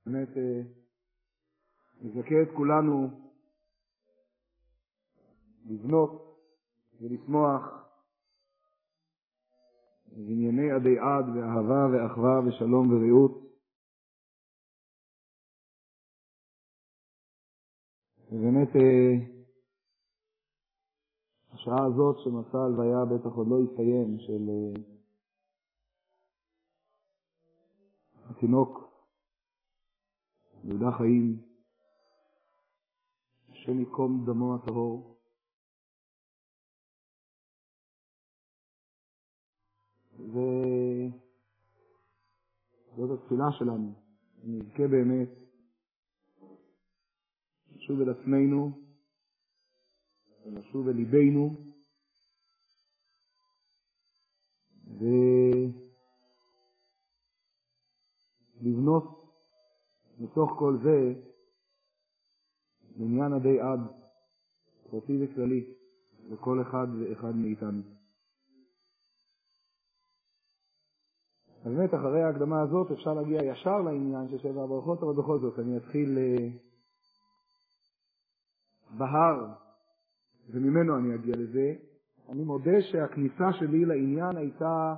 באמת נזכה את כולנו לבנות ולשמוח בענייני עדי עד ואהבה ואחווה ושלום ורעות. ובאמת השעה הזאת שמסע הלוויה בטח עוד לא יסתיים של התינוק יהודה חיים, השם יקום דמו הטהור. וזאת התפילה שלנו, נזכה באמת לשוב אל עצמנו ולשוב אל ליבנו ולבנות מתוך כל זה עניין עדי עד פרטי וכללי לכל אחד ואחד מאיתנו. אז באמת אחרי ההקדמה הזאת אפשר להגיע ישר לעניין של שבע הברכות, אבל בכל זאת אני אתחיל בהר וממנו אני אגיע לזה. אני מודה שהכניסה שלי לעניין הייתה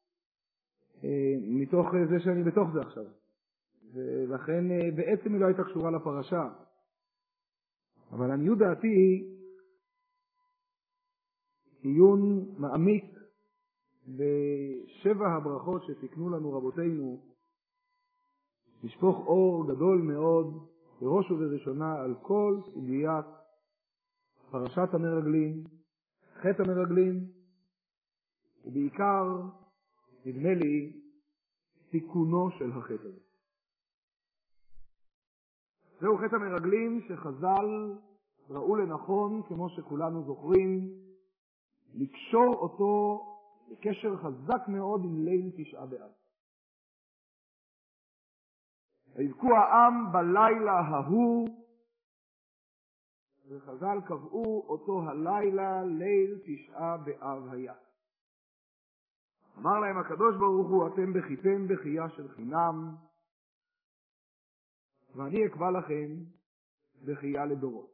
מתוך זה שאני בתוך זה עכשיו, ולכן בעצם היא לא הייתה קשורה לפרשה, אבל עניות דעתי עיון מעמיק בשבע הברכות שתקנו לנו רבותינו לשפוך אור גדול מאוד בראש ובראשונה על כל סוגיית פרשת המרגלים, חטא המרגלים, ובעיקר נדמה לי תיקונו של החטא הזה. זהו חטא המרגלים שחז"ל ראו לנכון, כמו שכולנו זוכרים, לקשור אותו בקשר חזק מאוד עם ליל תשעה באב. ויבכו העם בלילה ההוא, וחז"ל קבעו אותו הלילה ליל תשעה באב היה. אמר להם הקדוש ברוך הוא, אתם בכיתם בכייה של חינם, ואני אקבע לכם בכייה לדורות.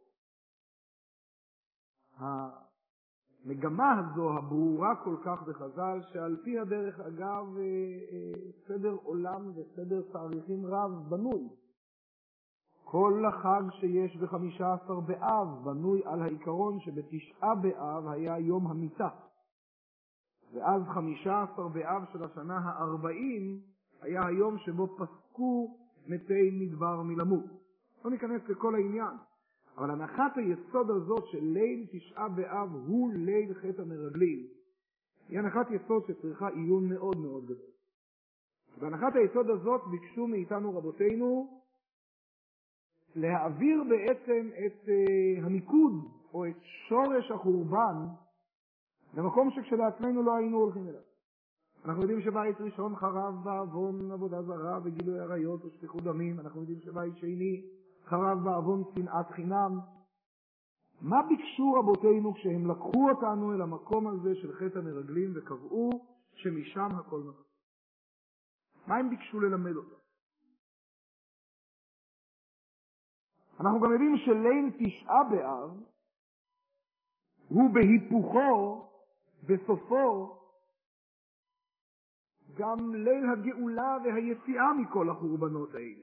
המגמה הזו הברורה כל כך בחז"ל, שעל פי הדרך אגב סדר עולם וסדר תאריכים רב בנוי. כל החג שיש ב15 באב בנוי על העיקרון שבתשעה באב היה יום המיטה. ואז 15 באב של השנה ה-40 היה היום שבו פסקו מתי מדבר מלמות. לא ניכנס לכל העניין, אבל הנחת היסוד הזאת של ליל תשעה באב הוא ליל חטא המרגלים, היא הנחת יסוד שצריכה עיון מאוד מאוד גדול. והנחת היסוד הזאת ביקשו מאיתנו רבותינו להעביר בעצם את המיקוד או את שורש החורבן למקום שכשלעצמנו לא היינו הולכים אליו. אנחנו יודעים שבית ראשון חרב בעוון עבודה זרה וגילוי עריות ושפיכות דמים. אנחנו יודעים שבית שני חרב בעוון שנאת חינם. מה ביקשו רבותינו כשהם לקחו אותנו אל המקום הזה של חטא המרגלים וקבעו שמשם הכל מתחיל? מה הם ביקשו ללמד אותנו? אנחנו גם יודעים שליל תשעה באב הוא בהיפוכו בסופו גם ליל הגאולה והיציאה מכל החורבנות האלה.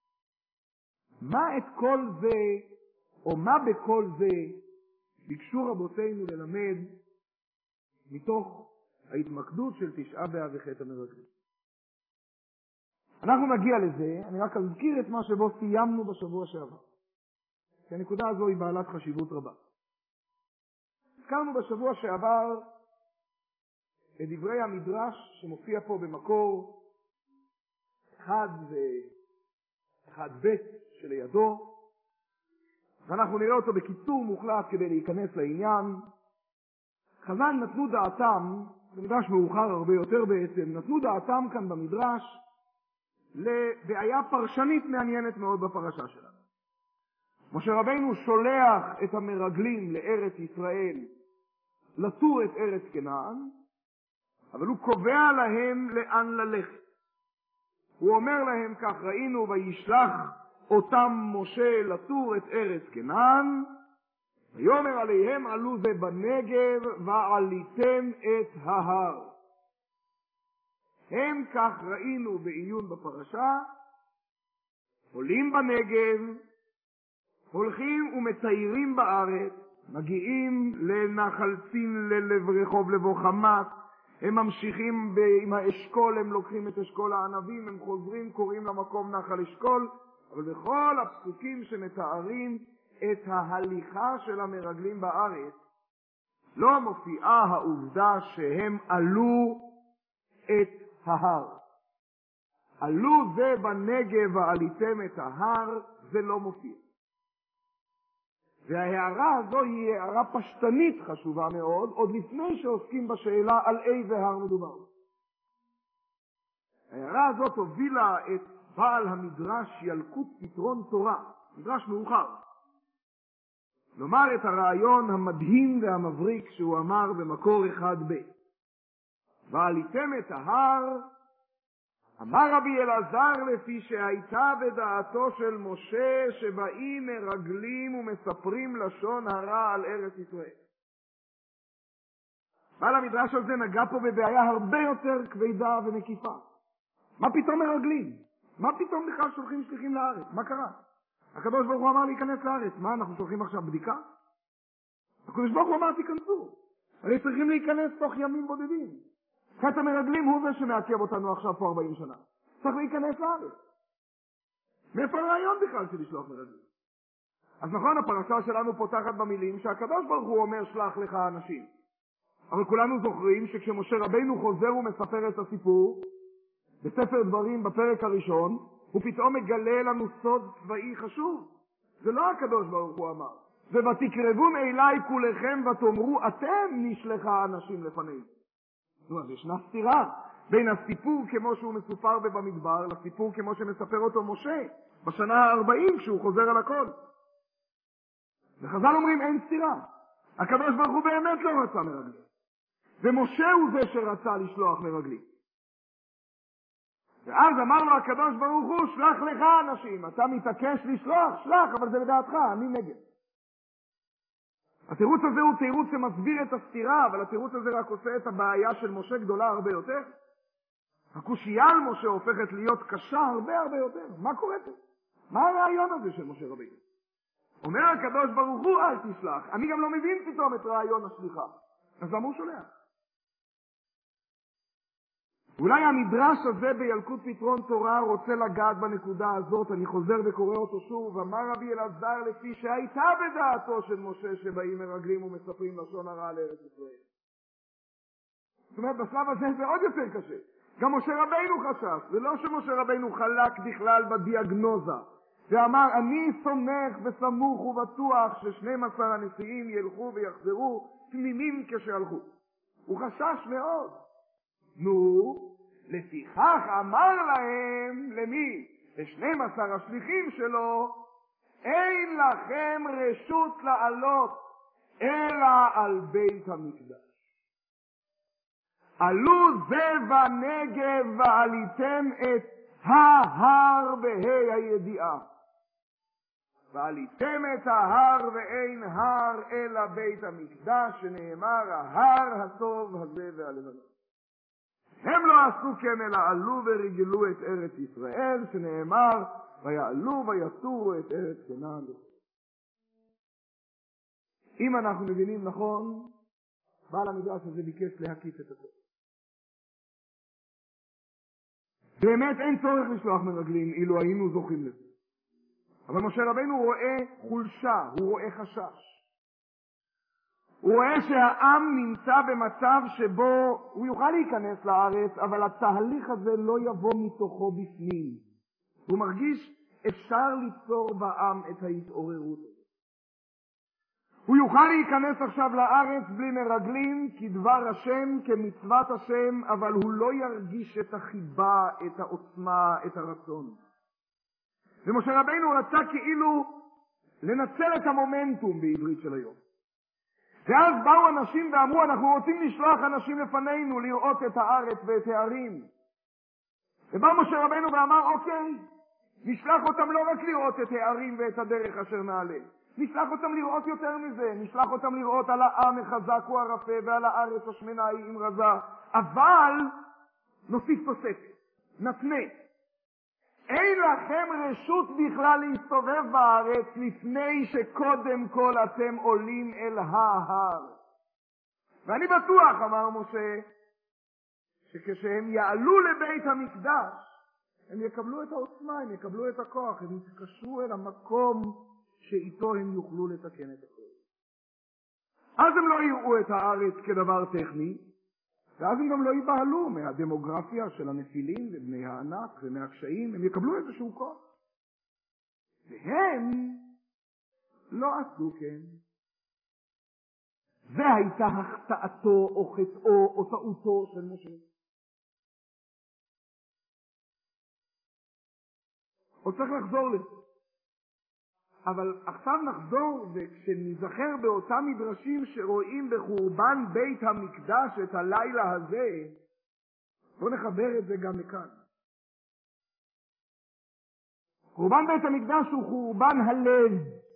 מה את כל זה, או מה בכל זה, ביקשו רבותינו ללמד מתוך ההתמקדות של תשעה באב וחטא המרגלים? אנחנו נגיע לזה, אני רק אזכיר את מה שבו סיימנו בשבוע שעבר, כי הנקודה הזו היא בעלת חשיבות רבה. הזכרנו בשבוע שעבר את דברי המדרש שמופיע פה במקור 1 ו1ב' שלידו, ואנחנו נראה אותו בקיצור מוחלט כדי להיכנס לעניין. חז"ל נתנו דעתם, במדרש מאוחר הרבה יותר בעצם, נתנו דעתם כאן במדרש לבעיה פרשנית מעניינת מאוד בפרשה שלנו. משה רבינו שולח את המרגלים לארץ ישראל לתור את ארץ כנען, אבל הוא קובע להם לאן ללכת. הוא אומר להם כך, ראינו וישלח אותם משה לתור את ארץ כנען, ויאמר עליהם עלו זה בנגב ועליתם את ההר. הם כך ראינו בעיון בפרשה, עולים בנגב, הולכים ומתיירים בארץ, מגיעים לנחל צין, ללב רחוב, לבוא חמת, הם ממשיכים עם האשכול, הם לוקחים את אשכול הענבים, הם חוזרים, קוראים למקום נחל אשכול, אבל בכל הפסוקים שמתארים את ההליכה של המרגלים בארץ, לא מופיעה העובדה שהם עלו את ההר. עלו זה בנגב ועליתם את ההר, זה לא מופיע. וההערה הזו היא הערה פשטנית חשובה מאוד, עוד לפני שעוסקים בשאלה על איזה הר מדובר. ההערה הזאת הובילה את בעל המדרש ילקוט פתרון תורה, מדרש מאוחר, לומר את הרעיון המדהים והמבריק שהוא אמר במקור 1b. ועליתם את ההר, אמר רבי אלעזר, לפי שהייתה בדעתו של משה שבאים מרגלים ומספרים לשון הרע על ארץ ישראל. בעל המדרש הזה נגע פה בבעיה הרבה יותר כבדה ומקיפה. מה פתאום מרגלים? מה פתאום בכלל שולחים שליחים לארץ? מה קרה? הקדוש ברוך הוא אמר להיכנס לארץ. מה, אנחנו שולחים עכשיו בדיקה? הקדוש ברוך הוא אמר תיכנסו. הרי צריכים להיכנס תוך ימים בודדים. חטא המרגלים הוא זה שמעכב אותנו עכשיו פה 40 שנה. צריך להיכנס לארץ. מאיפה הרעיון בכלל של לשלוח מרגלים? אז נכון, הפרשה שלנו פותחת במילים שהקדוש ברוך הוא אומר שלח לך אנשים. אבל כולנו זוכרים שכשמשה רבינו חוזר ומספר את הסיפור, בספר דברים בפרק הראשון, הוא פתאום מגלה לנו סוד צבאי חשוב. זה לא הקדוש ברוך הוא אמר. ותקרבון אליי כולכם ותאמרו אתם נשלחה אנשים לפנינו. אז ישנה סתירה בין הסיפור כמו שהוא מסופר במדבר לסיפור כמו שמספר אותו משה בשנה ה-40 כשהוא חוזר על הכל. וחז"ל אומרים אין סתירה. הקדוש ברוך הוא באמת לא רצה מרגלים. ומשה הוא זה שרצה לשלוח מרגלים. ואז אמר לו הקדוש ברוך הוא שלח לך אנשים. אתה מתעקש לשלוח? שלח, אבל זה לדעתך, אני נגד. התירוץ הזה הוא תירוץ שמסביר את הסתירה, אבל התירוץ הזה רק עושה את הבעיה של משה גדולה הרבה יותר. הקושייה על משה הופכת להיות קשה הרבה הרבה יותר. מה קורה פה? מה הרעיון הזה של משה רבינו? אומר הקדוש ברוך הוא אל תשלח. אני גם לא מבין פתאום את רעיון השליחה. אז למה הוא שולח? אולי המדרש הזה בילקוט פתרון תורה רוצה לגעת בנקודה הזאת. אני חוזר וקורא אותו שוב. אמר רבי אלעזר לפי שהייתה בדעתו של משה שבאים מרגלים ומספרים לשון הרע על ארץ ישראל. זאת אומרת, בשלב הזה זה עוד יותר קשה. גם משה רבינו חשש. זה לא שמשה רבינו חלק בכלל בדיאגנוזה. ואמר, אני סומך וסמוך ובטוח ש12 הנשיאים ילכו ויחזרו תמימים כשהלכו. הוא חשש מאוד. נו, לפיכך אמר להם, למי? ל12 השליחים שלו, אין לכם רשות לעלות, אלא על בית המקדש. עלו זה בנגב ועליתם את ההר בה"א הידיעה. ועליתם את ההר ואין הר אלא בית המקדש, שנאמר ההר הטוב הזה והלבנון. הם לא עשו כן אלא עלו ורגלו את ארץ ישראל, שנאמר ויעלו ויסורו את ארץ כנען. אם אנחנו מבינים נכון, בעל המדרש הזה ביקש להקיף את הכל. באמת אין צורך לשלוח מרגלים אילו היינו זוכים לזה. אבל משה רבינו רואה חולשה, הוא רואה חשש. הוא רואה שהעם נמצא במצב שבו הוא יוכל להיכנס לארץ, אבל התהליך הזה לא יבוא מתוכו בפנים. הוא מרגיש אפשר ליצור בעם את ההתעוררות. הוא יוכל להיכנס עכשיו לארץ בלי מרגלים, כדבר השם, כמצוות השם, אבל הוא לא ירגיש את החיבה, את העוצמה, את הרצון. ומשה רבינו רצה כאילו לנצל את המומנטום בעברית של היום. ואז באו אנשים ואמרו, אנחנו רוצים לשלוח אנשים לפנינו לראות את הארץ ואת הערים. ובא משה רבנו ואמר, אוקיי, נשלח אותם לא רק לראות את הערים ואת הדרך אשר נעלה, נשלח אותם לראות יותר מזה, נשלח אותם לראות על העם החזק הוא הרפה ועל הארץ השמנה היא עם רזה, אבל נוסיף תוספת, נתנה. אין לכם רשות בכלל להסתובב בארץ לפני שקודם כל אתם עולים אל ההר. ואני בטוח, אמר משה, שכשהם יעלו לבית המקדש, הם יקבלו את העוצמה, הם יקבלו את הכוח, הם יתקשרו אל המקום שאיתו הם יוכלו לתקן את הכל. אז הם לא יראו את הארץ כדבר טכני, ואז הם גם לא ייבהלו מהדמוגרפיה של הנפילים ובני הענק ומהקשיים, הם יקבלו איזשהו כוח. והם לא עשו כן. והייתה החטאתו או חטאו או טעותו של משה. עוד צריך לחזור לזה. אבל עכשיו נחזור וכשנזכר באותם מדרשים שרואים בחורבן בית המקדש את הלילה הזה, בואו נחבר את זה גם לכאן. חורבן בית המקדש הוא חורבן הלב.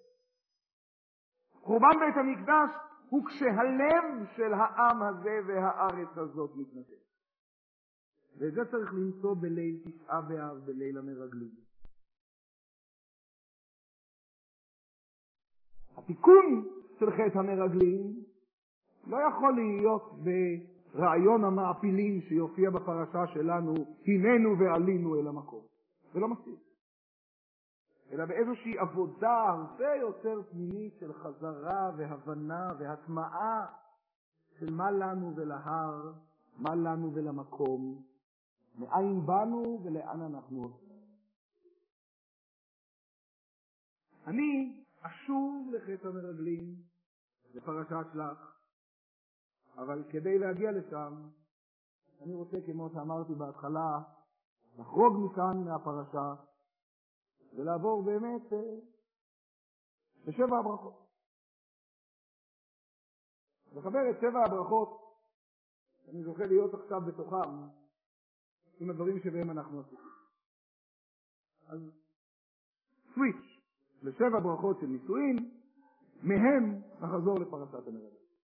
חורבן בית המקדש הוא כשהלב של העם הזה והארץ הזאת מתנתק. ואת זה צריך למצוא בליל תשעה באב, בליל המרגלים. התיקון של חטא המרגלים לא יכול להיות ברעיון המעפילים שיופיע בפרשה שלנו, הננו ועלינו אל המקום. זה לא מספיק. אלא באיזושהי עבודה הרבה יותר פנימית של חזרה והבנה והטמעה של מה לנו ולהר, מה לנו ולמקום, מאין באנו ולאן אנחנו הולכים. אני אשוב לחטא המרגלים בפרשת שלח, אבל כדי להגיע לשם אני רוצה, כמו שאמרתי בהתחלה, לחרוג מכאן מהפרשה ולעבור באמת לשבע הברכות. לחבר את שבע הברכות, אני זוכה להיות עכשיו בתוכם עם הדברים שבהם אנחנו עסוקים. אז סוויץ' לשבע ברכות של נישואין, מהם נחזור לפרשת המרגלים.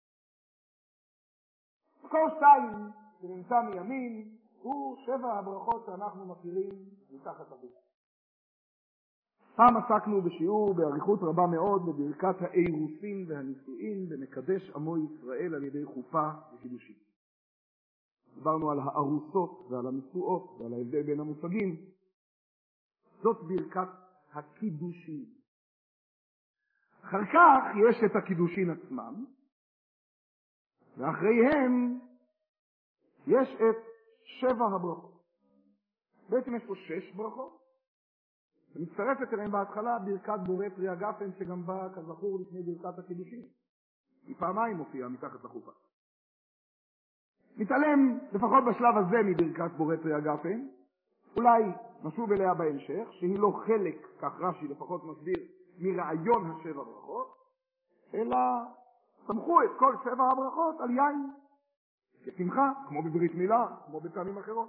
מקור 2 שנמצא מימין הוא שבע הברכות שאנחנו מכירים מתחת לחוקה. פעם עסקנו בשיעור באריכות רבה מאוד בברכת האירוסין והנישואין במקדש עמו ישראל על ידי חופה וקידושים. דיברנו על הארוסות ועל הנישואות ועל ההבדל בין המושגים. זאת ברכת הקידושין. אחר כך יש את הקידושין עצמם, ואחריהם יש את שבע הברכות. בעצם יש פה 6 ברכות, ומצטרפת אליהם בהתחלה ברכת בורא פרי הגפן, שגם באה כזכור לפני ברכת הקידושין. היא פעמיים מופיעה מתחת לחופה. מתעלם לפחות בשלב הזה מברכת בורא פרי הגפן, אולי נשוב אליה בהמשך, שהיא לא חלק, כך רש"י לפחות מסביר, מרעיון השבע ברכות, אלא סמכו את כל 7 הברכות על יין, כשמחה, כמו בברית מילה, כמו בפעמים אחרות.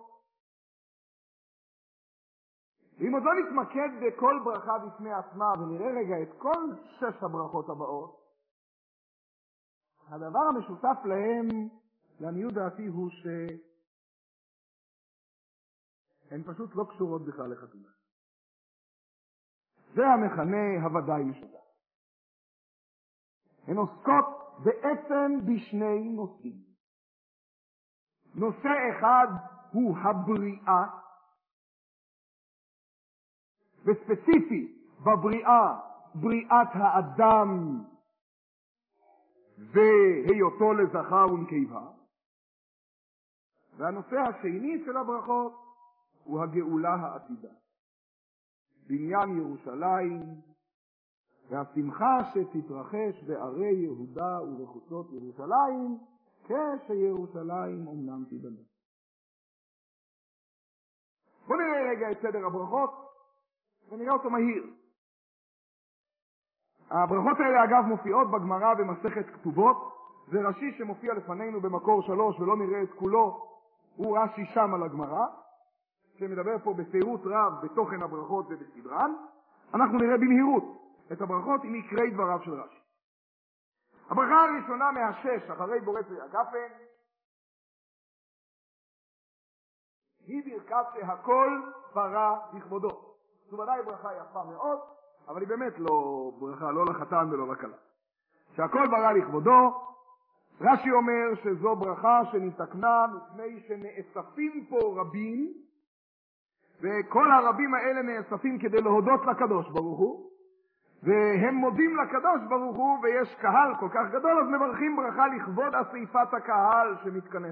ואם עוד לא נתמקד בכל ברכה בפני עצמה, ונראה רגע את כל 6 הברכות הבאות, הדבר המשותף להם, לעניות דעתי, הוא הן פשוט לא קשורות בכלל לחתונה. זה המכנה הוודאי משותף. הן עוסקות בעצם בשני נושאים. נושא אחד הוא הבריאה, וספציפי בבריאה, בריאת האדם והיותו לזכר ונקבה. והנושא השני של הברכות הוא הגאולה העתידה. בניין ירושלים והשמחה שתתרחש בערי יהודה ובחוצות ירושלים, כשירושלים אומנם תיבנה. בואו נראה רגע את סדר הברכות ונראה אותו מהיר. הברכות האלה אגב מופיעות בגמרא במסכת כתובות, זה רש"י שמופיע לפנינו במקור 3 ולא נראה את כולו, הוא רש"י שם על הגמרא. שמדבר פה בפירוט רב בתוכן הברכות ובסדרן, אנחנו נראה במהירות את הברכות עם עיקרי דבריו של רש"י. הברכה הראשונה מהשש אחרי בורא פרי הגפן היא ברכת שהכל ברא לכבודו. זו ודאי ברכה יפה מאוד, אבל היא באמת לא ברכה, לא לחתן ולא לכלה. שהכל ברא לכבודו, רש"י אומר שזו ברכה שנתקנה מפני שנאספים פה רבים, וכל הרבים האלה נאספים כדי להודות לקדוש ברוך הוא, והם מודים לקדוש ברוך הוא, ויש קהל כל כך גדול, אז מברכים ברכה לכבוד אספת הקהל שמתכנס.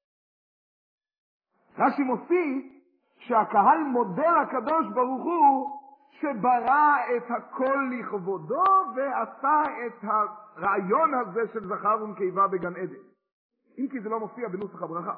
רש"י מוסיף שהקהל מודה לקדוש ברוך הוא שברא את הכל לכבודו ועשה את הרעיון הזה של זכר ונקבה בגן עדן. אם כי זה לא מופיע בנוסח הברכה.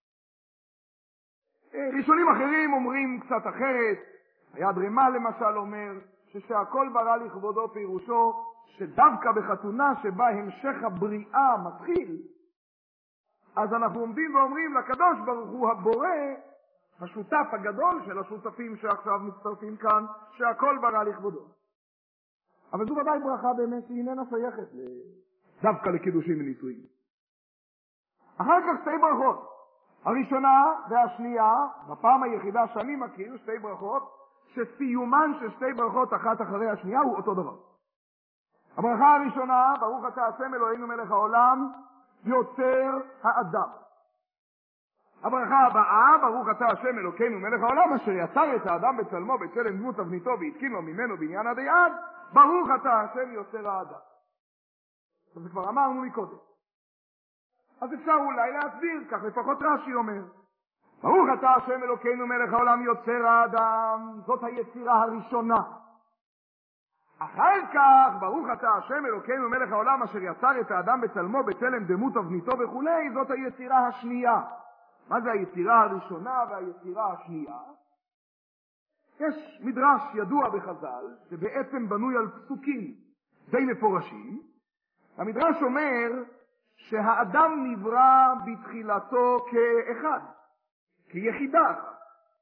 ראשונים אחרים אומרים קצת אחרת. היד רמה למשל אומר שהכל ברא לכבודו פירושו שדווקא בחתונה שבה המשך הבריאה מתחיל, אז אנחנו עומדים ואומרים לקדוש ברוך הוא הבורא, השותף הגדול של השותפים שעכשיו מצטרפים כאן, שהכל ברא לכבודו. אבל זו ודאי ברכה באמת שהיא איננה שייכת דווקא לקידושים ונישואים. אחר כך שתי ברכות. הראשונה והשנייה, בפעם היחידה שאני מכיר, שתי ברכות, שסיומן של שתי ברכות אחת אחרי השנייה הוא אותו דבר. הברכה הראשונה, ברוך אתה השם אלוהינו מלך העולם, יוצר האדם. הברכה הבאה, ברוך אתה השם אלוקינו מלך העולם, אשר יצר את האדם בצלמו, בצלם דמות תבניתו, והתקין לו ממנו בניין עד עד, ברוך אתה השם יוצר האדם. אז כבר אמרנו מקודם. אז אפשר אולי להסביר, כך לפחות רש"י אומר. ברוך אתה השם אלוקינו מלך העולם יוצר האדם, זאת היצירה הראשונה. אחר כך, ברוך אתה השם אלוקינו מלך העולם אשר יצר את האדם בצלמו, בצלם דמות תבניתו וכולי, זאת היצירה השנייה. מה זה היצירה הראשונה והיצירה השנייה? יש מדרש ידוע בחז"ל, שבעצם בנוי על פסוקים די מפורשים. המדרש אומר שהאדם נברא בתחילתו כאחד, כיחידה אחת.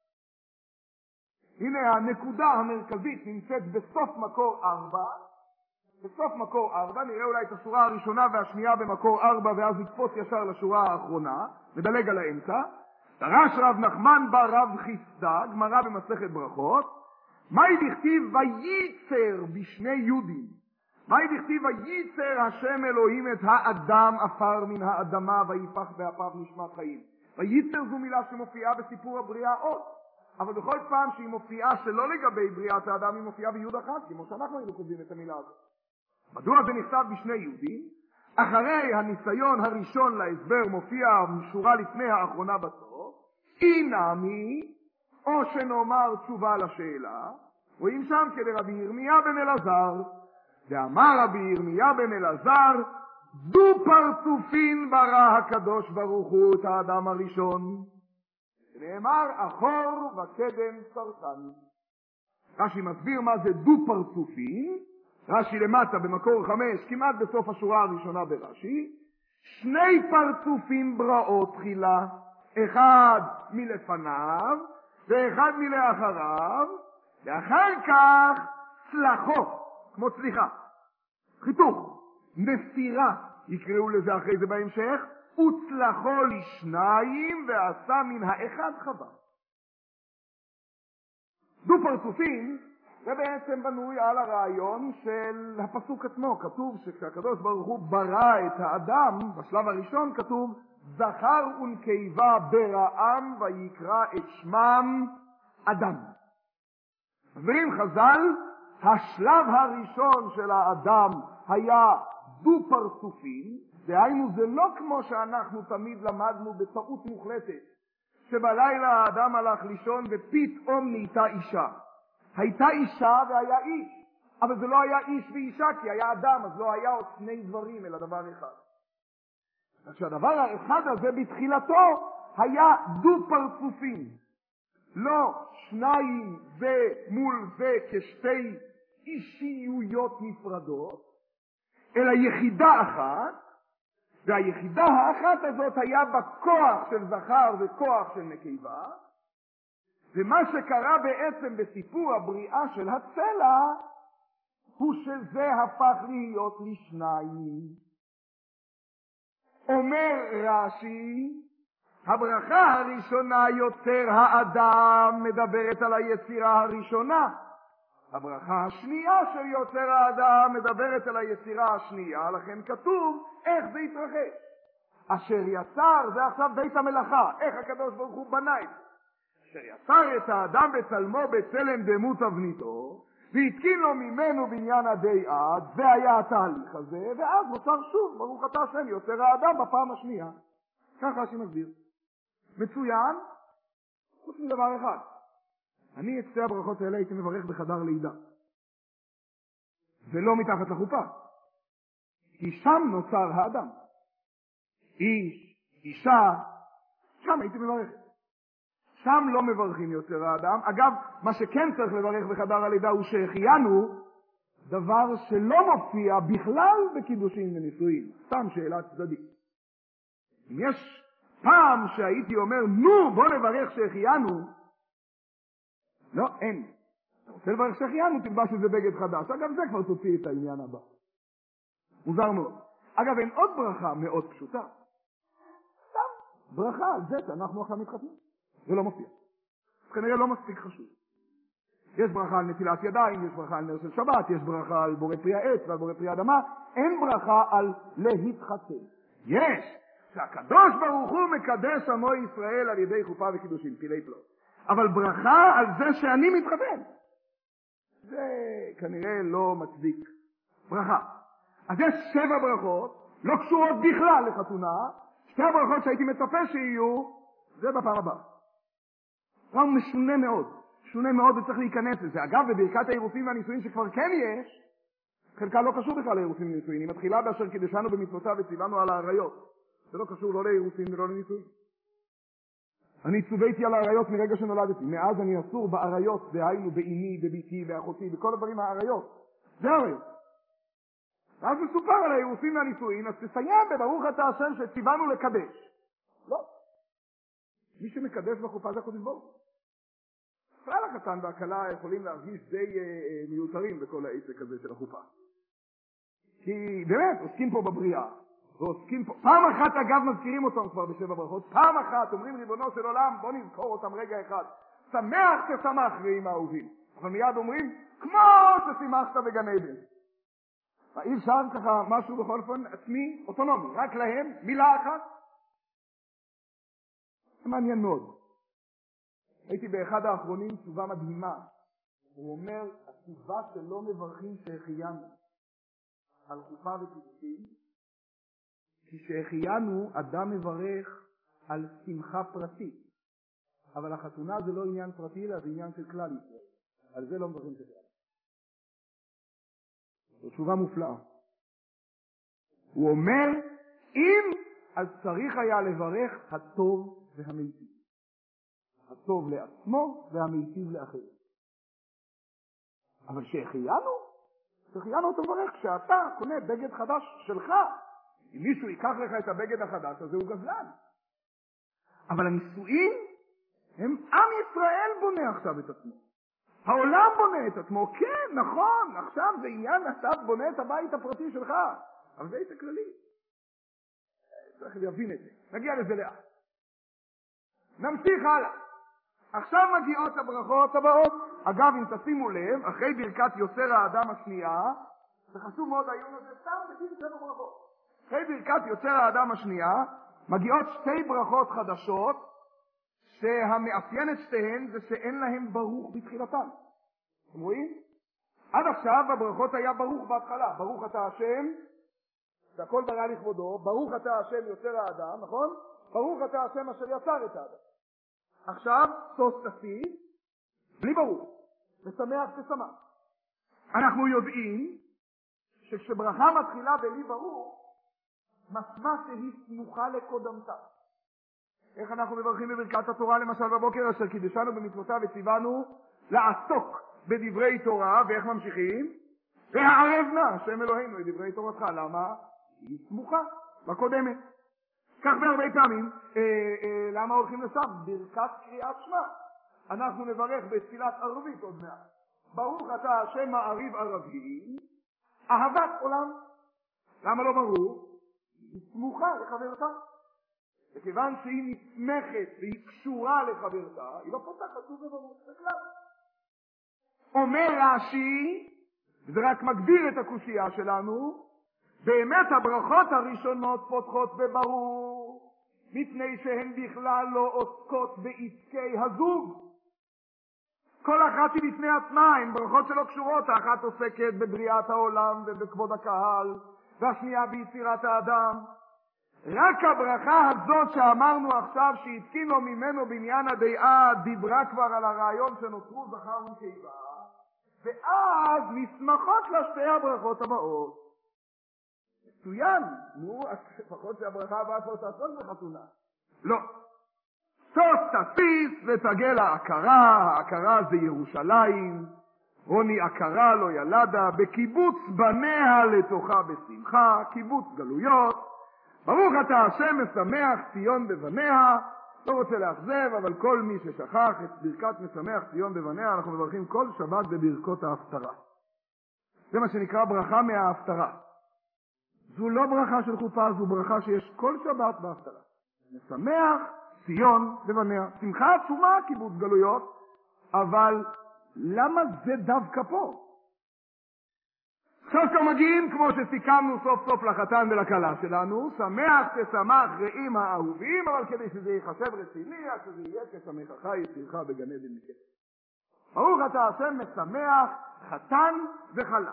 הנה הנקודה המרכזית נמצאת בסוף מקור 4. בסוף מקור 4, נראה אולי את השורה הראשונה והשנייה במקור 4, ואז נקפוץ ישר לשורה האחרונה, נדלג על האמצע. דרש רב נחמן בר רב חיסדא, גמרא במסכת ברכות, מהי דכתיב וייצר בשני יודים? מהי דכתיב וייצר השם אלוהים את האדם עפר מן האדמה ויפח באפיו נשמת חיים? וייצר זו מילה שמופיעה בסיפור הבריאה עוד, אבל בכל פעם שהיא מופיעה שלא לגבי בריאת האדם היא מופיעה ביוד אחד, כמו שאנחנו היינו כותבים את המילה הזאת. מדוע זה נכתב בשני יודים? אחרי הניסיון הראשון להסבר מופיע שורה לפני האחרונה בסוף, אינמי, או שנאמר תשובה לשאלה, רואים שם כדרבי ירמיה בן אלעזר, ואמר רבי ירמיה בן אלעזר, דו פרצופין ברא הקדוש ברוך הוא את האדם הראשון, נאמר אחור וקדם סרטן. רש"י מסביר מה זה דו פרצופין. רש"י למטה במקור 5, כמעט בסוף השורה הראשונה ברש"י, שני פרצופים בראו תחילה, אחד מלפניו ואחד מלאחריו, ואחר כך צלחו, כמו צליחה, חיתוך, מסירה, יקראו לזה אחרי זה בהמשך, וצלחו לשניים ועשה מן האחד חווה. דו פרצופים זה בעצם בנוי על הרעיון של הפסוק עצמו. כתוב שכשהקדוש ברוך הוא ברא את האדם, בשלב הראשון כתוב זכר ונקבה בראם ויקרא את שמם אדם. מסבירים חז"ל, השלב הראשון של האדם היה דו פרצופים, דהיינו זה לא כמו שאנחנו תמיד למדנו בטעות מוחלטת, שבלילה האדם הלך לישון ופתאום נהייתה אישה. הייתה אישה והיה איש, אבל זה לא היה איש ואישה כי היה אדם, אז לא היה עוד שני דברים אלא דבר אחד. כשהדבר האחד הזה בתחילתו היה דו פרצופים, לא שניים זה מול זה כשתי אישיויות נפרדות, אלא יחידה אחת, והיחידה האחת הזאת היה בכוח של זכר וכוח של נקבה, ומה שקרה בעצם בסיפור הבריאה של הצלע, הוא שזה הפך להיות לשניים. אומר רש"י, הברכה הראשונה יוצר האדם מדברת על היצירה הראשונה. הברכה השנייה של יוצר האדם מדברת על היצירה השנייה, לכן כתוב איך זה יתרחש. אשר יצר, זה עכשיו בית המלאכה, איך הקדוש ברוך הוא בנה את זה. אשר יצר את האדם בצלמו בצלם דמות תבניתו, והתקין לו ממנו בניין עדי עד, זה היה התהליך הזה, ואז נוצר שוב, ברוך אתה השם, יוצר האדם בפעם השנייה. ככה שמסביר. מצוין, חוץ מדבר אחד. אני את שתי הברכות האלה הייתי מברך בחדר לידה. ולא מתחת לחופה. כי שם נוצר האדם. איש, אישה, שם הייתי מברך. שם לא מברכים יוצר האדם. אגב, מה שכן צריך לברך בחדר הלידה הוא שהחיינו, דבר שלא מופיע בכלל בקידושים ונישואים. סתם שאלה צדדית. אם יש פעם שהייתי אומר, נו, בוא נברך שהחיינו, לא, אין. אתה רוצה לברך שהחיינו, תלבש איזה בגד חדש. אגב, זה כבר תוציא את העניין הבא. מוזר מאוד. אגב, אין עוד ברכה מאוד פשוטה. סתם, ברכה על זה שאנחנו עכשיו מתחתנים. זה לא מופיע. כנראה לא מספיק חשוב. יש ברכה על נטילת ידיים, יש ברכה על נר של שבת, יש ברכה על בורא פרי העץ ועל בורא פרי אדמה, אין ברכה על להתחתן. יש! שהקדוש ברוך הוא מקדש עמו ישראל על ידי חופה וקידושים, פילי פלאות. אבל ברכה על זה שאני מתחתן. זה כנראה לא מצדיק ברכה. אז יש 7 ברכות, לא קשורות בכלל לחתונה, 2 ברכות שהייתי מצפה שיהיו, זה בפעם הבאה. פעם משונה מאוד, שונה מאוד וצריך להיכנס לזה. אגב, בברכת האירוסין והנישואין שכבר כן יש, חלקה לא קשור בכלל לאירוסין ונישואין, היא מתחילה באשר קידשנו במצוותיו וציוונו על העריות. זה לא קשור לא לאירוסין ולא לנישואין. אני צוויתי על העריות מרגע שנולדתי, מאז אני אסור בעריות, דהיינו באמי, בביתי, באחותי, בכל הדברים העריות. זה עריות. ואז מסופר על האירוסין והנישואין, אז תסיים בברוך אתה השם שציוונו לקדש. לא. מי שמקדש בחופה זה הקדוש ברוך הוא. בכלל החתן והכלה יכולים להרגיש די מיותרים בכל העסק הזה של החופה. כי באמת, עוסקים פה בבריאה, ועוסקים פה, פעם אחת אגב מזכירים אותם כבר ב7 ברכות, פעם אחת אומרים ריבונו של עולם, בוא נזכור אותם רגע אחד, שמח ששמח רעים האהובים, אבל מיד אומרים, כמו ששמחת בגן עדן. אי אפשר ככה משהו בכל אופן עצמי, אוטונומי, רק להם, מילה אחת. זה מעניין מאוד. הייתי באחד האחרונים תשובה מדהימה. הוא אומר, התשובה שלא מברכים שהחיינו על חופה וקידושים, כי שהחיינו אדם מברך על שמחה פרטית. אבל החתונה זה לא עניין פרטי, אלא זה עניין של כלל ישראל. על זה לא מברכים שהחיינו. זו תשובה מופלאה. הוא אומר, אם אז צריך היה לברך הטוב והמיטיב. הטוב לעצמו והמיטיב לאחרים. אבל שהחיינו אתה מברך כשאתה קונה בגד חדש שלך. אם מישהו ייקח לך את הבגד החדש, אז הוא גזלן. אבל הנישואים הם עם ישראל בונה עכשיו את עצמו. העולם בונה את עצמו, כן, נכון, עכשיו זה עניין, אתה בונה את הבית הפרטי שלך. אבל זה את הכללי. צריך להבין את זה. נגיע לזה לאט. נמשיך הלאה. עכשיו מגיעות הברכות הבאות. אגב, אם תשימו לב, אחרי ברכת יוצר האדם השנייה, זה חשוב מאוד העיון הזה, סתם תגיד 7 ברכות. אחרי ברכת יוצר האדם השנייה, מגיעות 2 ברכות חדשות, שהמאפיין את שתיהן זה שאין להם ברוך בתחילתן. אתם רואים? עד עכשיו הברכות היה ברוך בהתחלה. ברוך אתה השם, שהכל ברא לכבודו, ברוך אתה השם יוצר האדם, נכון? ברוך אתה השם אשר יצר את האדם. עכשיו, סוס תפי, בלי ברוך, ושמח ששמח. אנחנו יודעים שכשברכה מתחילה בלי ברוך, משמע שהיא סמוכה לקודמתה. איך אנחנו מברכים בברכת התורה למשל בבוקר, אשר קידשנו במצוותיו וציוונו לעסוק בדברי תורה, ואיך ממשיכים? והערב נא השם אלוהינו את דברי תורתך. למה? היא סמוכה בקודמת. כך בהרבה פעמים, למה הולכים לשם? ברכת קריאת שמע. אנחנו נברך בתפילת ערבית עוד מעט. ברוך אתה השם מעריב ערבי, אהבת עולם. למה לא ברוך? היא סמוכה לחברתה. וכיוון שהיא נתמכת והיא קשורה לחברתה, היא לא פותחת שוב וברוך, זה כלל. אומר רש"י, וזה רק מגביר את הקושייה שלנו, באמת הברכות הראשונות פותחות בברוך, מפני שהן בכלל לא עוסקות בעסקי הזוג. כל אחת היא בפני עצמה, הן ברכות שלא קשורות, האחת עוסקת בבריאת העולם ובכבוד הקהל, והשנייה ביצירת האדם. רק הברכה הזאת שאמרנו עכשיו, שהתקינו ממנו בניין הדעה, דיברה כבר על הרעיון שנוצרו זכר ונקבה, ואז נסמכות לשתי הברכות הבאות. מצוין, נו, לפחות שהברכה הבאה פה תעשות בחתונה. לא. סוף תסיס ותגל ההכרה, ההכרה זה ירושלים, רוני הכרה לא ילדה, בקיבוץ בניה לתוכה בשמחה, קיבוץ גלויות, ברוך אתה השם משמח ציון בבניה, לא רוצה לאכזב, אבל כל מי ששכח את ברכת משמח ציון בבניה, אנחנו מברכים כל שבת בברכות ההפטרה. זה מה שנקרא ברכה מההפטרה. זו לא ברכה של חופה, זו ברכה שיש כל שבת בהפטרה. משמח ציון בבניה. שמחה עצומה קיבוץ גלויות, אבל למה זה דווקא פה? עכשיו כבר מגיעים, כמו שסיכמנו סוף סוף לחתן ולכלה שלנו, שמח תשמח רעים האהובים, אבל כדי שזה ייחשב רציני, אז שזה יהיה כשמחך יצירך בגן עדן מקדם. ברוך אתה השם משמח חתן וכלה.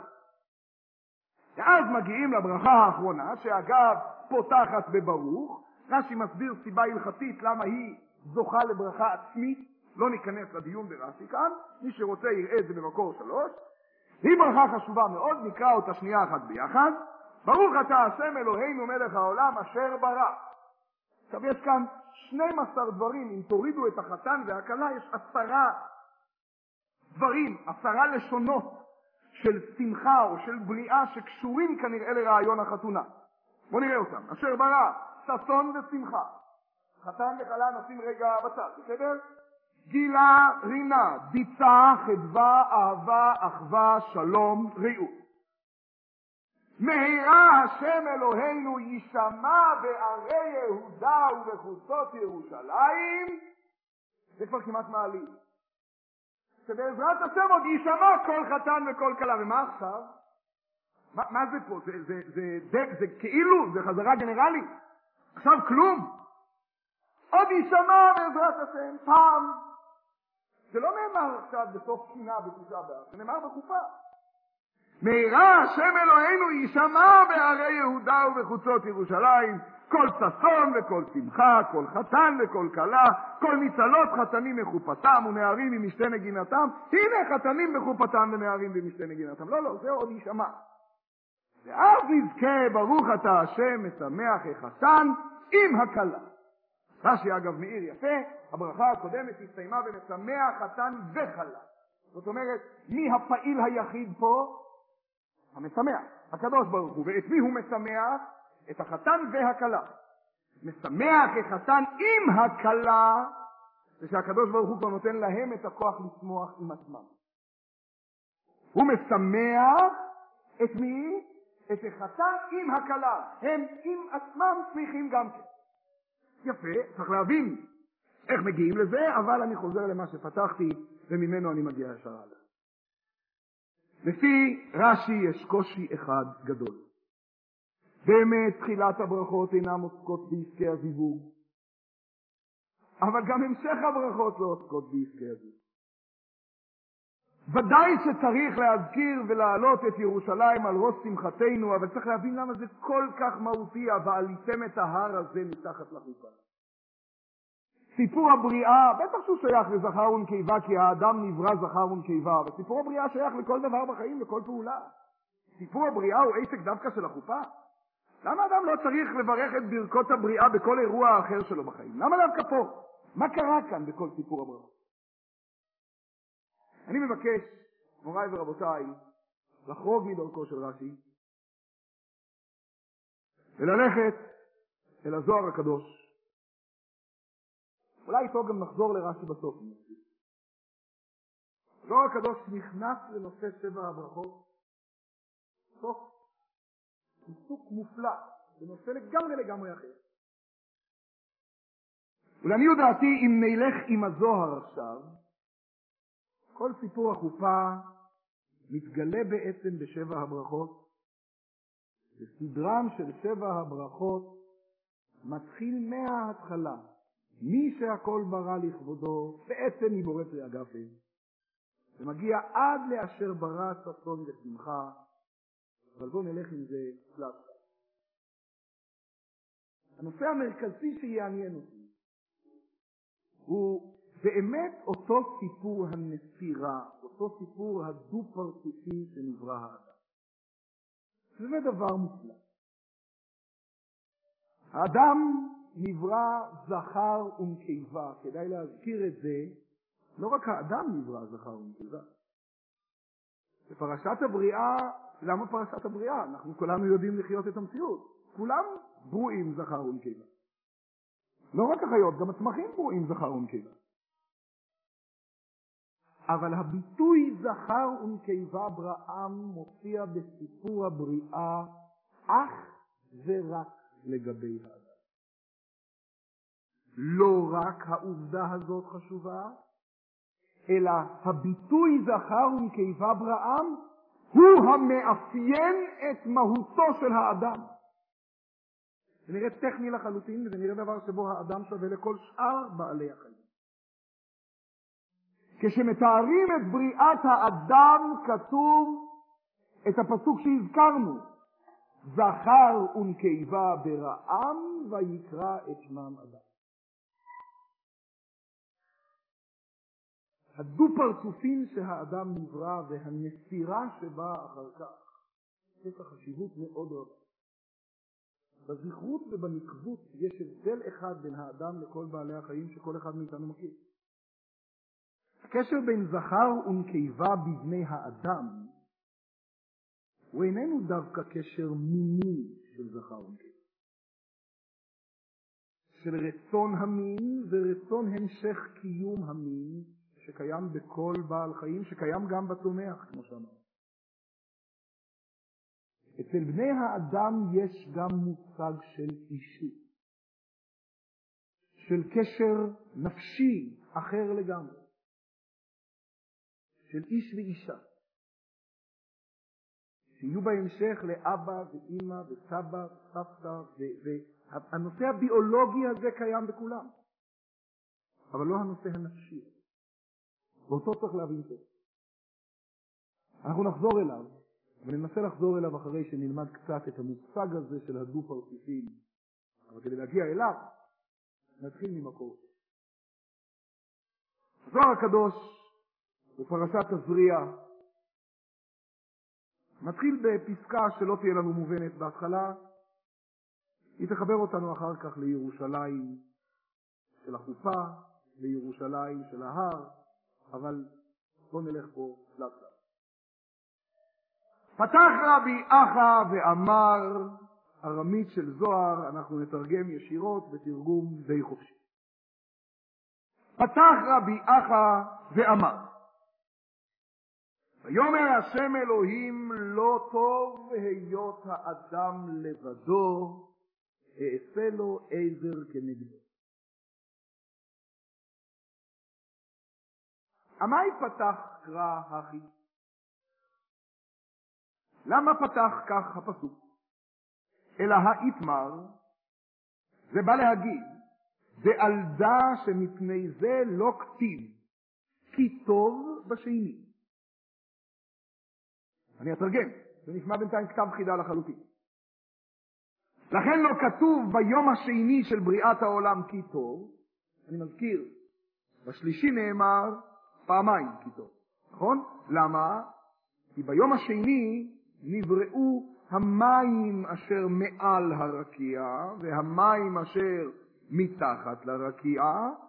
ואז מגיעים לברכה האחרונה, שאגב פותחת בברוך. רש"י מסביר סיבה הלכתית למה היא זוכה לברכה עצמית, לא ניכנס לדיון ברש"י כאן, מי שרוצה יראה את זה במקור 3. היא ברכה חשובה מאוד, נקרא אותה שנייה אחת ביחד. ברוך אתה השם אלוהינו מלך העולם אשר ברא. עכשיו יש כאן 12 דברים, אם תורידו את החתן והכלה יש 10 דברים, 10 לשונות של שמחה או של בריאה שקשורים כנראה לרעיון החתונה. בואו נראה אותם. אשר ברא, ששון ושמחה. חתן וכלה נשים רגע בצד, בסדר? גילה, רינה, דיצה, חדווה, אהבה, אחווה, שלום, רעות. מהרה השם אלוהינו יישמע בערי יהודה ובחוצות ירושלים. זה כבר כמעט מעליב. שבעזרת השם עוד יישמע כל חתן וכל כלה. ומה עכשיו? מה זה פה? זה כאילו, זה חזרה גנרלית. עכשיו כלום. עוד יישמע בעזרת השם פעם. זה לא נאמר עכשיו בסוף קינה בתשעה באב, זה נאמר בחופה. מהרה השם אלוהינו יישמע בערי יהודה ובחוצות ירושלים, כל ששון וכל שמחה, כל חתן וכל כלה, כל ניצלות חתנים מחופתם ונערים ממשתה נגינתם. הנה חתנים בחופתם ונערים במשתה נגינתם. לא, זה עוד יישמע. ואז נזכה ברוך אתה השם משמח החתן עם הכלה. רש"י אגב מאיר יפה, הברכה הקודמת הסתיימה במשמח חתן וכלה. זאת אומרת, מי הפעיל היחיד פה? המשמח, הקדוש ברוך הוא. ואת מי הוא משמח? את החתן והכלה. משמח החתן עם הכלה, זה שהקדוש ברוך הוא כבר נותן להם את הכוח לשמוח עם עצמם. הוא משמח את מי? את החתן עם הכלה. הם עם עצמם שמחים גם כן. יפה, צריך להבין איך מגיעים לזה, אבל אני חוזר למה שפתחתי, וממנו אני מגיע ישר הלאה. לפי רש"י יש קושי אחד גדול. באמת תחילת הברכות אינן עוסקות בעסקי הזיווג, אבל גם המשך הברכות לא עוסקות בעסקי הזיווג. ודאי שצריך להזכיר ולהעלות את ירושלים על ראש שמחתנו, אבל צריך להבין למה זה כל כך מהותי, ועליתם את ההר הזה מתחת לחופה. סיפור הבריאה, בטח שהוא שייך לזכר ונקבה, כי האדם נברא זכר ונקבה, אבל סיפור הבריאה שייך לכל דבר בחיים, לכל פעולה. סיפור הבריאה הוא עסק דווקא של החופה. למה אדם לא צריך לברך את ברכות הבריאה בכל אירוע אחר שלו בחיים? למה דווקא פה? מה קרה כאן בכל סיפור הבריאה? אני מבקש, מוריי ורבותיי, לחרוג מדרכו של רש"י, וללכת אל הזוהר הקדוש. אולי איתו גם נחזור לרש"י בסוף. זוהר הקדוש נכנס לנושא 7 הברכות, סוף עיסוק מופלא, בנושא לגמרי אחר. ולעניות דעתי, אם נלך עם הזוהר עכשיו, כל סיפור החופה מתגלה בעצם ב7 הברכות, וסדרם של 7 הברכות מתחיל מההתחלה. מי שהכל ברא לכבודו, בעצם מבורא פרי הגפן, ומגיע עד לאשר ברא ששון ושמחה. אבל בואו נלך עם זה שלב. הנושא המרכזי שיעניין אותי הוא באמת אותו סיפור הנפירה, אותו סיפור הדו-פרצופי שנברא האדם. זה דבר מופלא. האדם נברא זכר ונקבה. כדאי להזכיר את זה, לא רק האדם נברא זכר ונקבה. בפרשת הבריאה, למה פרשת הבריאה? אנחנו כולנו יודעים לחיות את המציאות. כולם ברואים זכר ונקבה. לא רק החיות, גם הצמחים ברואים זכר ונקבה. אבל הביטוי זכר ונקבה בראם מופיע בסיפור הבריאה אך ורק לגבי האדם. לא רק העובדה הזאת חשובה, אלא הביטוי זכר ונקבה בראם הוא המאפיין את מהותו של האדם. זה נראה טכני לחלוטין, וזה נראה דבר שבו האדם שווה לכל שאר בעלי החיים. כשמתארים את בריאת האדם כתוב את הפסוק שהזכרנו, זכר ונקבה בראם ויקרא את שמם אדם. הדו-פרצופים שהאדם נברא והנסירה שבאה אחר כך, יש לה חשיבות מאוד רבה. בזכרות ובנקבות יש הבדל אחד בין האדם לכל בעלי החיים שכל אחד מאיתנו מכיר. הקשר בין זכר ונקבה בבני האדם הוא איננו דווקא קשר מיני של זכר ונקבה. של רצון המין ורצון המשך קיום המין שקיים בכל בעל חיים, שקיים גם בצומח, כמו שאמרנו. אצל בני האדם יש גם מושג של אישות, של קשר נפשי אחר לגמרי, של איש ואישה, שיהיו בהמשך לאבא ואמא וסבא וסבתא, והנושא הביולוגי הזה קיים בכולם, אבל לא הנושא הנפשי. ואותו צריך להבין טוב. אנחנו נחזור אליו, וננסה לחזור אליו אחרי שנלמד קצת את המושג הזה של הדו-פרצופים. אבל כדי להגיע אליו, נתחיל ממקור. הזוהר הקדוש, בפרשת תזריע, מתחיל בפסקה שלא תהיה לנו מובנת בהתחלה, היא תחבר אותנו אחר כך לירושלים של החופה, לירושלים של ההר, אבל בוא נלך פה שלב. פתח רבי אחא ואמר, ארמית של זוהר, אנחנו נתרגם ישירות בתרגום די חופשי. פתח רבי אחא ואמר, ויאמר השם אלוהים לא טוב היות האדם לבדו, אעשה לו עזר כנגדו. עמי פתח קרא הכי? למה פתח כך הפסוק? אלא האיתמר, זה בא להגיד, ועל דע שמפני זה לא כתיב, כי טוב בשני. אני אתרגם, זה נשמע בינתיים כתב חידה לחלוטין. לכן לא כתוב ביום השני של בריאת העולם כי טוב, אני מזכיר, בשלישי נאמר פעמיים כי טוב, נכון? למה? כי ביום השני נבראו המים אשר מעל הרקיע והמים אשר מתחת לרקיע,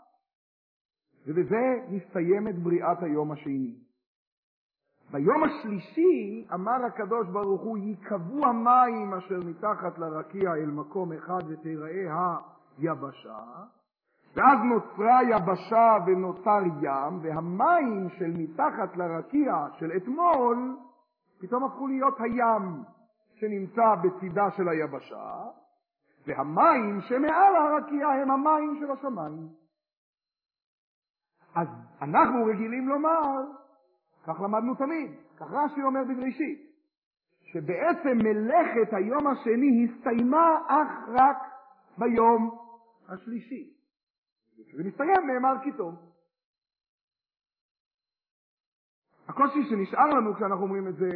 ובזה מסתיימת בריאת היום השני. ביום השלישי אמר הקדוש ברוך הוא, יקבו המים אשר מתחת לרקיע אל מקום אחד ותראה היבשה, ואז נוצרה יבשה ונוצר ים, והמים של מתחת לרקיע של אתמול פתאום הפכו להיות הים שנמצא בצידה של היבשה, והמים שמעל הרקיע הם המים של השמיים. אז אנחנו רגילים לומר, כך למדנו תמיד, כך רש"י אומר בבראשית, שבעצם מלאכת היום השני הסתיימה אך רק ביום השלישי. כשזה מסתיים נאמר כי טוב. הקושי שנשאר לנו כשאנחנו אומרים את זה,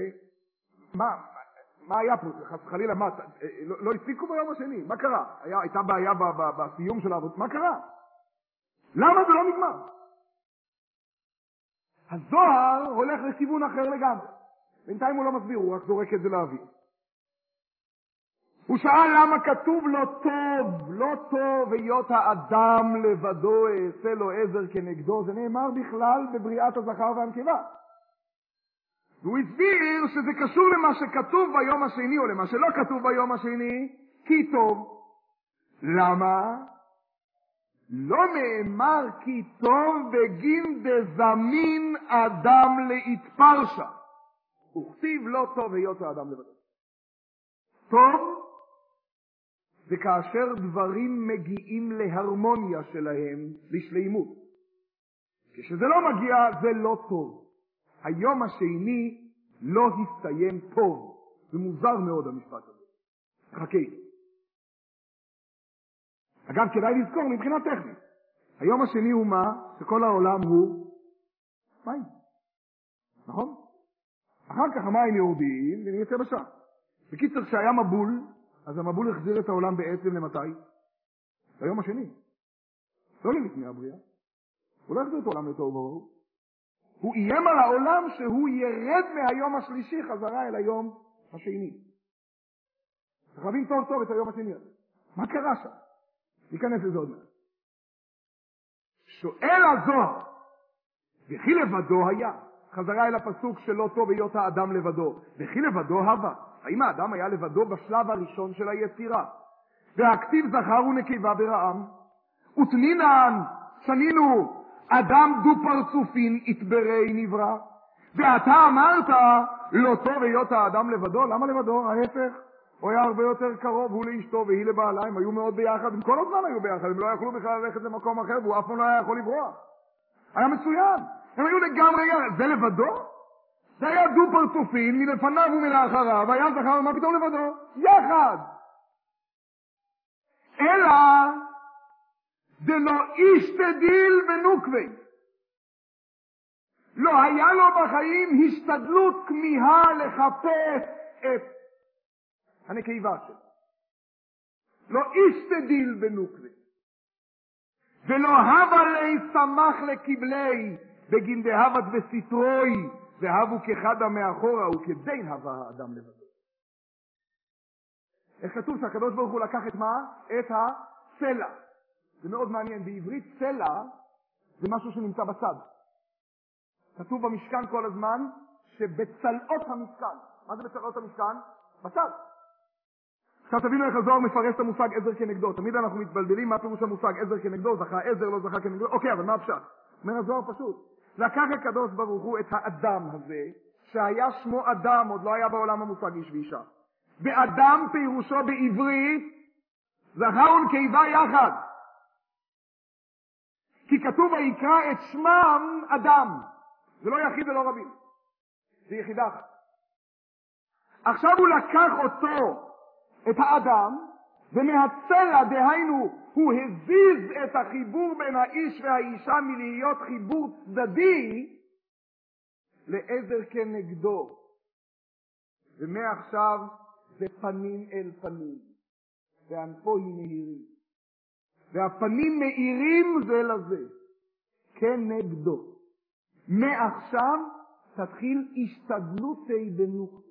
מה היה פה? חלילה, לא הספיקו ביום השני, מה קרה? הייתה בעיה בסיום של העבודה, מה קרה? למה זה לא נגמר? הזוהר הולך לכיוון אחר לגמרי. בינתיים הוא לא מסביר, הוא רק זורק את זה לאוויר. הוא שאל למה כתוב לו טוב, לא טוב היות האדם לבדו אעשה לו עזר כנגדו. זה נאמר בכלל בבריאת הזכר והנקבה. והוא הסביר שזה קשור למה שכתוב ביום השני או למה שלא כתוב ביום השני, כי טוב. למה? לא נאמר כי טוב בגין דזמין אדם להתפרשה. וכתיב לא טוב היות האדם לבדו. טוב זה כאשר דברים מגיעים להרמוניה שלהם, לשלימות. כשזה לא מגיע זה לא טוב. היום השני לא הסתיים טוב. זה מוזר מאוד המשפט הזה. חכי. אגב, כדאי לזכור מבחינה טכנית. היום השני הוא מה? שכל העולם הוא מים. נכון? אחר כך המים יורדים ונהיה בשעה. בקיצר, כשהיה מבול, אז המבול החזיר את העולם בעצם למתי? ביום השני. לא לפני הבריאה. הוא לא החזיר את העולם לתוהו ובוהו. הוא איים על העולם שהוא ירד מהיום השלישי חזרה אל היום השני. צריך להבין טוב טוב את היום השני הזה. מה קרה שם? ניכנס לזה עוד מעט. שואל הזוהר, וכי לבדו היה. חזרה אל הפסוק שלא טוב היות האדם לבדו. וכי לבדו הווה. האם האדם היה לבדו בשלב הראשון של היצירה? והכתיב זכר ונקבה ברעם. ותנינן, שנינו, אדם דו פרצופין יתברי נברא. ואתה אמרת, לא טוב היות האדם לבדו. למה לבדו? ההפך. הוא היה הרבה יותר קרוב, הוא לאשתו והיא לבעלה. הם היו מאוד ביחד, הם כל הזמן היו ביחד. הם לא יכלו בכלל ללכת למקום אחר, והוא אף פעם לא היה יכול לברוח. היה מצוין. הם היו לגמרי, זה לבדו? זה היה דו פרצופין, מלפניו ומלאחריו, היה זכר, מה פתאום לבדו? יחד! אלא, זה לא איש תדיל ונוקבי. לא היה לו בחיים השתדלות כמיהה לחפש את הנקבה שלו. לא איש תדיל ונוקבי. ולא הווה לי שמח לקבלי, בגין דהבת וסטרוי, והבו כחדה מאחורה, וכדין הווה האדם לבדו. איך כתוב שהקדוש ברוך הוא לקח את מה? את הצלע. זה מאוד מעניין. בעברית צלע זה משהו שנמצא בצד. כתוב במשכן כל הזמן שבצלעות המשכן. מה זה בצלעות המשכן? בצד. עכשיו תבינו איך הזוהר מפרש את המושג עזר כנגדו. תמיד אנחנו מתבלבלים מה פירוש המושג עזר כנגדו, זכה עזר, לא זכה כנגדו. אוקיי, אבל מה הפשט? אומר הזוהר פשוט. לקח הקדוש ברוך הוא את האדם הזה, שהיה שמו אדם, עוד לא היה בעולם המושג איש ואישה. ואדם פירושו בעברית, זכר ונקבה יחד. כי כתוב ויקרא את שמם אדם. זה לא יחיד ולא רבים. זה יחידה אחת. עכשיו הוא לקח אותו, את האדם, ומהצלע, דהיינו, הוא הזיז את החיבור בין האיש והאישה מלהיות חיבור צדדי, לעזר כנגדו. ומעכשיו זה פנים אל פנים. ואנפו היא מהירים. והפנים מאירים זה לזה. כנגדו. מעכשיו תתחיל השתדלותי בנוקות.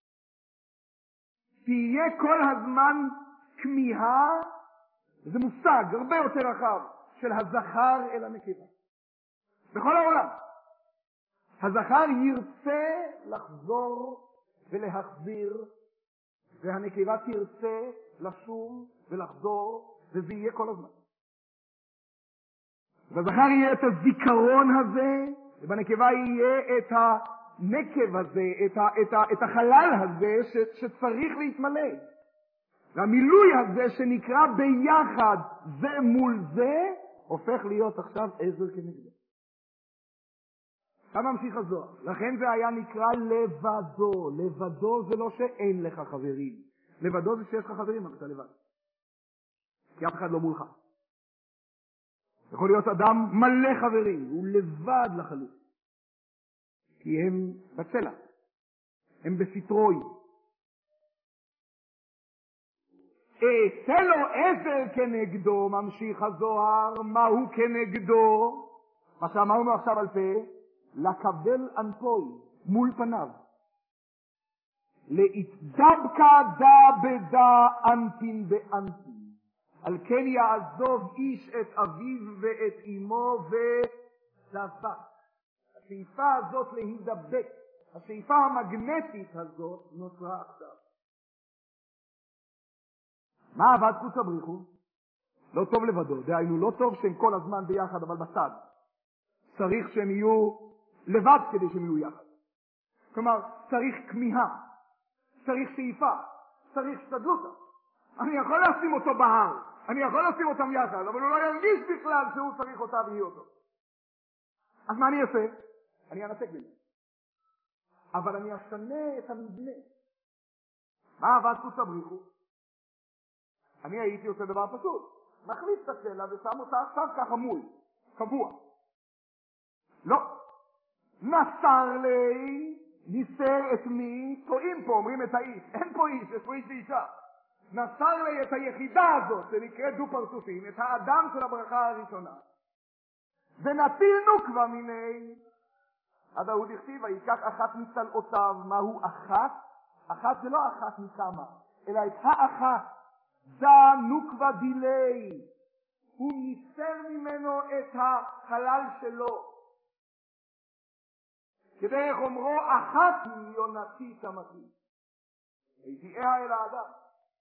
תהיה כל הזמן כמיהה, זה מושג הרבה יותר רחב, של הזכר אל הנקבה. בכל העולם. הזכר ירצה לחזור ולהחזיר, והנקבה תרצה לשום ולחזור, וזה יהיה כל הזמן. בזכר יהיה את הזיכרון הזה, ובנקבה יהיה את הנקב הזה, את החלל הזה שצריך להתמלא. והמילוי הזה שנקרא ביחד זה מול זה, הופך להיות עכשיו עזר כנגדו. כאן ממשיך הזוהר. לכן זה היה נקרא לבדו. לבדו זה לא שאין לך חברים. לבדו זה שיש לך חברים, אבל אתה לבד. כי אף אחד לא מולך. יכול להיות אדם מלא חברים, הוא לבד לחלוטין. כי הם בצלע. הם בסטרוי. אעשה לו עזר כנגדו, ממשיך הזוהר, מהו כנגדו? מה שאמרנו עכשיו על פה, לקבל אנפוי, מול פניו. להתדבקה דה בדה אנפין באנפין. על כן יעזוב איש את אביו ואת אמו ודבק. השאיפה הזאת להידבק, השאיפה המגנטית הזאת נוצרה עכשיו. מה עבד קוץ הבריחו? לא טוב לבדו, דהיינו לא טוב שהם כל הזמן ביחד אבל בצד. צריך שהם יהיו לבד כדי שהם יהיו יחד. כלומר, צריך כמיהה, צריך שאיפה, צריך שתדלות. אני יכול לשים אותו בהר, אני יכול לשים אותם יחד, אבל הוא לא ירגיש בכלל שהוא צריך אותה ויהי אותו. אז מה אני אעשה? אני אנתק בזה. אבל אני אשנה את המבנה. מה עבד קוץ הבריחו? אני הייתי עושה דבר פשוט. מחליף את הצלע ושם אותה עכשיו ככה מול, קבוע. לא. נסר לי, ניסר את מי, טועים פה, אומרים את האיש. אין פה איש, יש פה איש ואישה. נסר לי את היחידה הזאת, שנקראת דו פרצופים, את האדם של הברכה הראשונה. ונטיל נוקבה מיני. עד ההוא דכתיב, ויקח אחת מצלעותיו. מהו אחת? אחת זה לא אחת מכמה, אלא את האחת. דה נוקבה דילי. הוא ניסר ממנו את החלל שלו. כדרך אומרו, אחת היא יונתי תמתי. הידיעה אל האדם.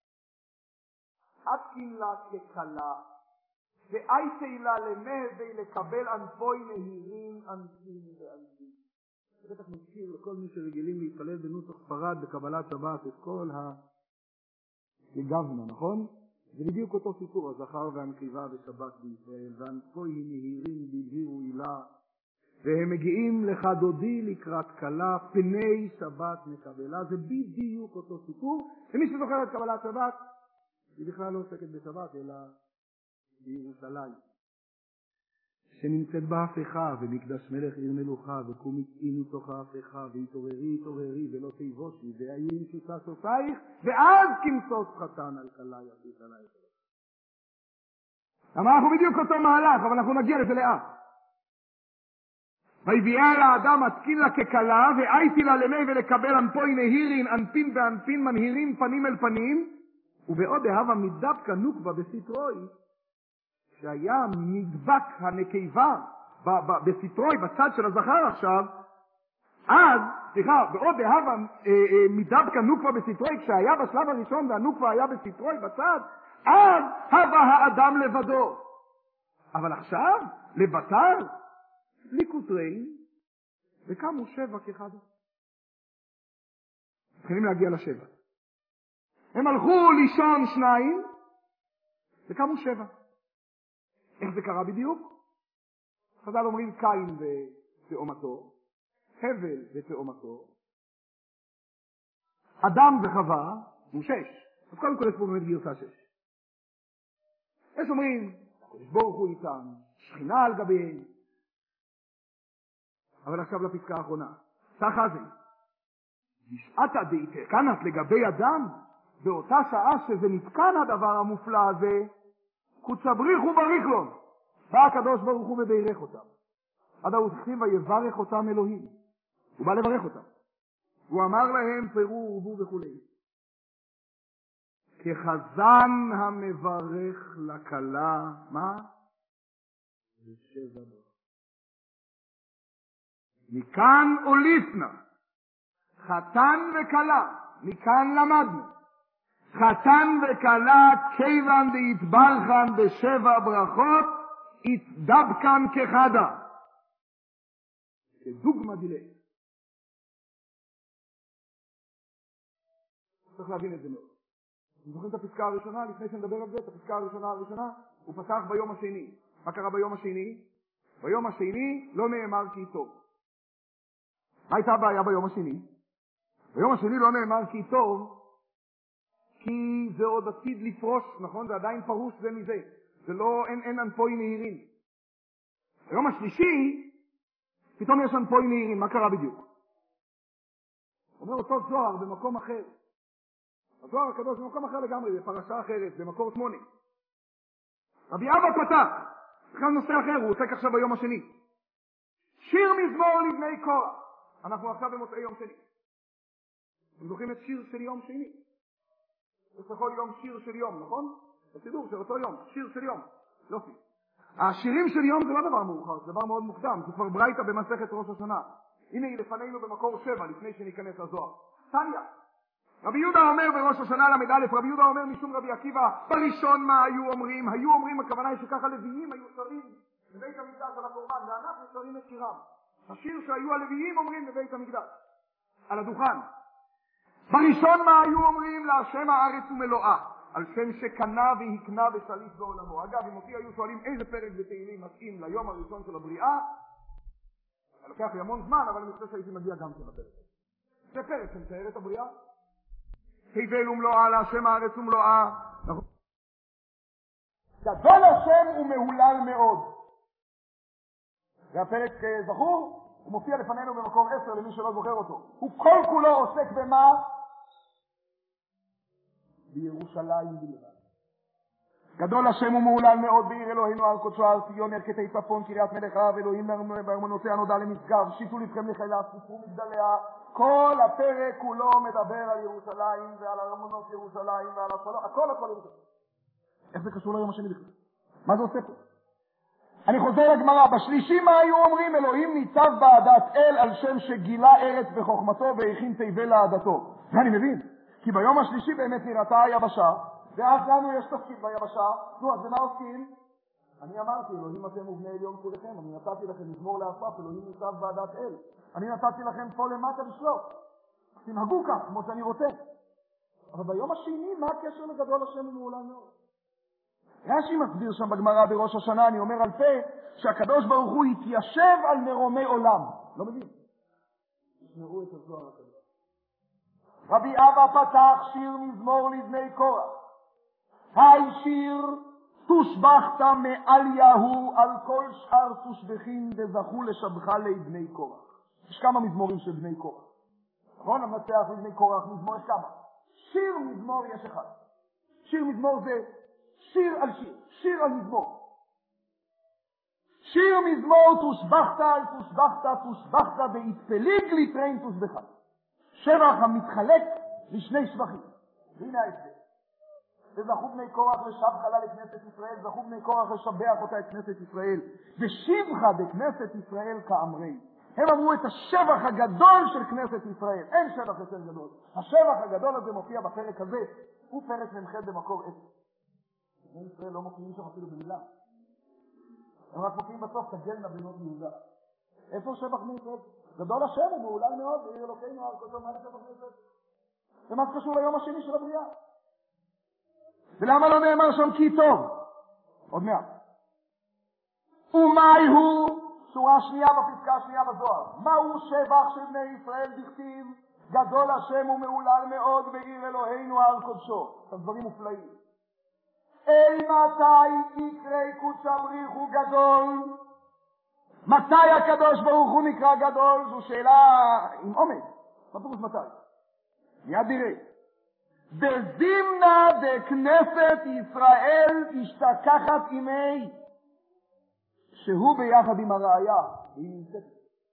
אתקין לה כקלה, ואייתי לה למהווה לקבל ענפוי נהירים ענפים וענפים. זה בטח מזכיר לכל מי שרגילים להתפלל בנוסח ספרד בקבלת שבת את כל הגבנה, נכון? זה בדיוק אותו סיפור, הזכר והנקבה בשבת בישראל, וענפוי נהירים בלהירו הילה, והם מגיעים לך דודי לקראת קלה, פני שבת מקבלה. זה בדיוק אותו סיפור. ומי שזוכר את קבלת שבת, היא בכלל לא עוסקת בשבת, אלא בירושלים. שנמצאת בהפכה, ומקדש מלך עיר מלוכה, וקום יצאי מתוך ההפכה, והתעוררי, התעוררי, ולא תיבושי, והיו עם שוטה סופייך, ואז כמסוס חתן על קלה יחית עלייך. אבל אנחנו בדיוק אותו מהלך, אבל אנחנו נגיע לזה לאט. ויביאה אל האדם התקין לה כקלה, והייתי לה למי ולקבל אנפוי נהירין, אנפין ואנפין מנהירים פנים אל פנים, ובעוד ההווה מדבקה נוקבה בסטרוי, שהיה נדבק הנקבה בסטרוי בצד של הזכר עכשיו, אז, בעוד ההווה מדבקה נוקבה בסטרוי, כשהיה בשלב הראשון והנוקבה היה בסטרוי בצד, אז הווה האדם לבדו. אבל עכשיו, לבטר, ליקוטרי, וקמו 7 כאחד. מתחילים להגיע ל7. הם הלכו לישון 2, וקמו 7. איך זה קרה בדיוק? חז"ל אומרים קין ותאומתו, הבל ותאומתו, אדם וחווה, הוא 6. אז קודם כל יש פה באמת גרסה 6. יש אומרים, ברוך הוא איתם, שכינה על גביהם. אבל עכשיו לפסקה האחרונה. סחה זה. בשעתה דאיתקנת לגבי אדם, באותה שעה שזה נתקן הדבר המופלא הזה, קוץ הבריך ובריך לו. בא הקדוש ברוך הוא וברך אותם. עד ההותכתיב ויברך אותם אלוהים. הוא בא לברך אותם. הוא אמר להם פרו ורבו וכו'. כחזן המברך לקלה, מה? זה 7 ברכה. מכאן אוליפנה, חתן וקלה, מכאן למדנו. חתן וקלה כיוון דהתברכן ב7 ברכות, יצדבקן כחדה. כדוגמה דילי. צריך להבין את זה מאוד. אתם זוכרים את הפסקה הראשונה? לפני שנדבר על זה, את הפסקה הראשונה, הוא פתח ביום השני. מה קרה ביום השני? ביום השני לא נאמר כי טוב. מה הייתה הבעיה ביום השני? ביום השני לא נאמר כי טוב, כי זה עוד עתיד לפרוש, נכון? זה עדיין פרוש זה מזה. זה לא, אין אנפוי נהירים. ביום השלישי, פתאום יש אנפוי נהירים. מה קרה בדיוק? אומר אותו זוהר במקום אחר. הזוהר הקדוש במקום אחר לגמרי, בפרשה אחרת, במקור 8. רבי אבא פתח, בכלל נושא אחר, הוא עוסק עכשיו ביום השני. שיר מזמור לבני קורח. אנחנו עכשיו במוצאי יום שני. אתם זוכרים את שיר של יום שני? יש לכל יום שיר של יום, נכון? בסידור של אותו יום, שיר של יום. יופי. השירים של יום זה לא דבר מאוחר, זה דבר מאוד מוקדם, זה כבר ברייתא במסכת ראש השנה. הנה היא לפנינו במקור 7, לפני שניכנס לזוהר. תניא. רבי יהודה אומר בראש השנה למד א', רבי יהודה אומר משום רבי עקיבא, בראשון מה היו אומרים? היו אומרים, הכוונה היא שככה לוויים היו שרים בבית המקדש על הקורבן, ואנחנו שרים את שירם. השיר שהיו הלוויים אומרים בבית המקדש, על הדוכן. בראשון מה היו אומרים? להשם הארץ ומלואה, על שם שקנה והקנה ושליט בעולמו. אגב, אם אותי היו שואלים איזה פרק בתהילים מתאים ליום הראשון של הבריאה, לוקח לי המון זמן, אבל אני חושב שהייתי מגיע גם של הפרק. זה פרק שמתאר את הבריאה. תבל ומלואה להשם הארץ ומלואה. גדול השם ומהולל מאוד. זה הפרק זכור, הוא מופיע לפנינו במקור 10 למי שלא זוכר אותו. הוא כל כולו עוסק במה? בירושלים בלבד. גדול השם ומהולל מאוד בעיר אלוהינו על קודשו על ציון ירכתי צפון קריית מלך אלוהים בארמונותיה נודע למשגב שיטו לבכם לחילה ספרו מגדליה. כל הפרק כולו מדבר על ירושלים ועל ארמונות ירושלים ועל השלום, הכל ירושלים. איך זה קשור ליום השני בכלל? מה זה עושה פה? אני חוזר לגמרא, בשלישי מה היו אומרים? אלוהים ניצב בעדת אל על שם שגילה ארץ בחוכמתו והכין תבל לעדתו. זה אני מבין, כי ביום השלישי באמת נראתה היבשה, ואז לנו יש תפקיד ביבשה. נו, אז במה עושים? אני אמרתי, אלוהים אתם ובני עליון כולכם, אני נתתי לכם מזמור לאסף, אלוהים ניצב בעדת אל. אני נתתי לכם פה למטה לשלוט. תנהגו כך, כמו שאני רוצה. אבל ביום השני, מה הקשר לגדול השם ומהולל מאוד? רש"י מסביר שם בגמרא בראש השנה, אני אומר על פה, שהקדוש ברוך הוא יתיישב על מרומי עולם. לא מבין. תשמעו את הזוהר הקדוש. רבי אבא פתח שיר מזמור לבני קורח. היי שיר תושבחת מעל יהו על כל שאר תושבחים וזכו לשבחה לבני קורח. יש כמה מזמורים של בני קורח. נכון? המנצח לבני קורח, מזמור יש כמה. שיר מזמור יש אחד. שיר מזמור זה שיר על שיר, שיר על מזמור. שיר מזמור תושבחת על תושבחת והתפליג ליטרין תושבחה. שבח המתחלק לשני שבחים. והנה ההסבר. וזכו בני קורח לשב חלה לכנסת ישראל, זכו בני קורח לשבח אותה את כנסת ישראל, ושבחה בכנסת ישראל כאמרי. הם אמרו את השבח הגדול של כנסת ישראל, אין שבח יותר גדול. השבח הגדול הזה מופיע בפרק הזה, הוא פרק ממחד במקור 10. בני ישראל לא מופיעים שם אפילו במילה. הם רק מופיעים בסוף תגלנה בנות יהודה. איפה שבח בני ישראל? גדול השם הוא מהולל מאוד, בעיר אלוקינו על קודשו מה לשבח בני ישראל. ומה זה קשור ליום השני של הבריאה? ולמה לא נאמר שם כי טוב? עוד מעט. ומאי הוא, שורה שנייה בפסקה השנייה בזוהר, מהו שבח של בני ישראל בכתיב? גדול השם ומהולל מאוד בעיר אלוהינו על קודשו. הדברים מופלאים. אל מתי יקרי קודשם ריחו גדול? מתי הקדוש ברוך הוא נקרא גדול? זו שאלה עם עומק. מה פירוש מתי? מיד נראה. בזימנה דכנסת ישראל השתכחת עימי, שהוא ביחד עם הראיה, והיא נמצאת.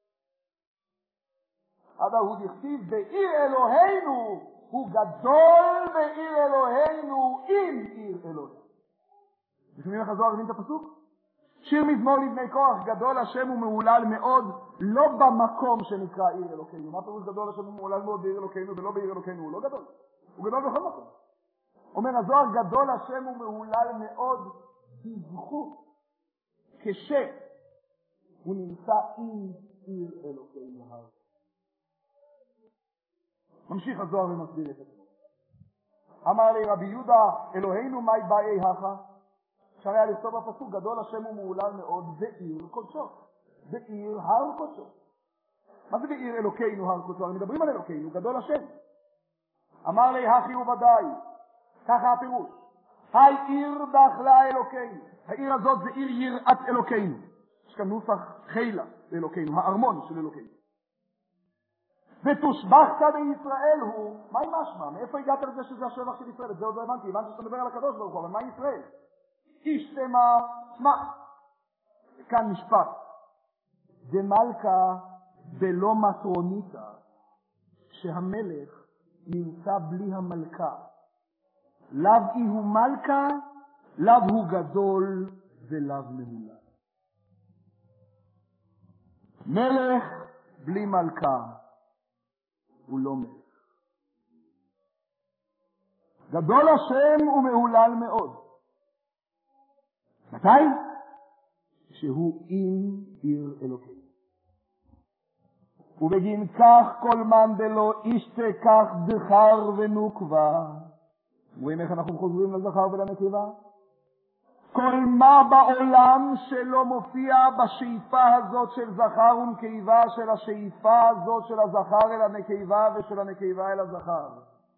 אבל הוא דכתיב בעיר אלוהינו, הוא גדול בעיר אלוהינו עם עיר אלוהינו. בשביל לך זוהר, הבין את הפסוק? שיר מזמור לבני קורח, גדול השם ומהולל מאוד, לא במקום שנקרא עיר אלוהינו. מה פירוש גדול השם ומהולל מאוד בעיר אלוהינו ולא בעיר אלוהינו? הוא לא גדול. הוא גדול בכל מקום. אומר הזוהר, גדול השם ומהולל מאוד בזכות כשהוא נמצא עם עיר אלוקינו ההר. ממשיך הזוהר ומסביר את עצמו. אמר לי רבי יהודה, אלוהינו מי באי הכה? שהרי על לכתוב הפסוק, גדול השם ומהולל מאוד, בעיר קודשו. בעיר הר קודשו. מה זה בעיר אלוקינו הר קודשו? אנחנו מדברים על אלוקינו, גדול השם. אמר לי הכי וודאי, ככה הפירוש. העיר דאכלה אלוקינו. העיר הזאת זה עיר יראת אלוקינו. יש כאן נוסח חילה לאלוקינו, הארמון של אלוקינו. ותושבחת בישראל הוא, מה עם משמע? מאיפה הגעת לזה שזה השבח של ישראל? את זה עוד לא הבנתי שאתה מדבר על הקדוש ברוך הוא, אבל מה ישראל? אישתמה, מה? כאן משפט. דמלכה בלא מטרוניתא, שהמלך נמצא בלי המלכה. לאו היא הוא מלכה, לאו הוא גדול ולאו מהולל. מלך בלי מלכה הוא לא מלך. גדול השם ומהולל מאוד. מתי? שהוא עם עיר אלוקים. ובגין כך כל מן דלו אישתה כך זכר ונוקבה. רואים איך אנחנו חוזרים לזכר ולנקבה? כל מה בעולם שלא מופיע בשאיפה הזאת של זכר ונקבה, של השאיפה הזאת של הזכר אל הנקבה ושל הנקבה אל הזכר.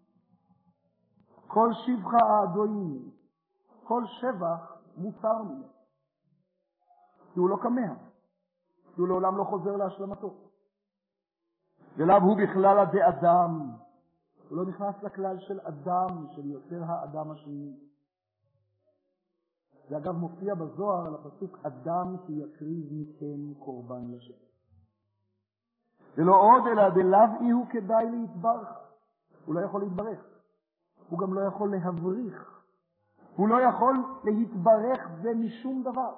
כל שבחה האדוני, כל שבח מותר ממנו. כי הוא לא כמה, כי הוא לעולם לא חוזר להשלמתו. ולאו הוא בכלל עדי אדם. הוא לא נכנס לכלל של אדם, של יותר האדם השני. זה אגב מופיע בזוהר על הפסוק אדם שיקריב מכם קורבן לשם. ולא עוד אלא דלאו הוא כדאי להתברך. הוא לא יכול להתברך. הוא גם לא יכול להבריך. הוא לא יכול להתברך זה משום דבר.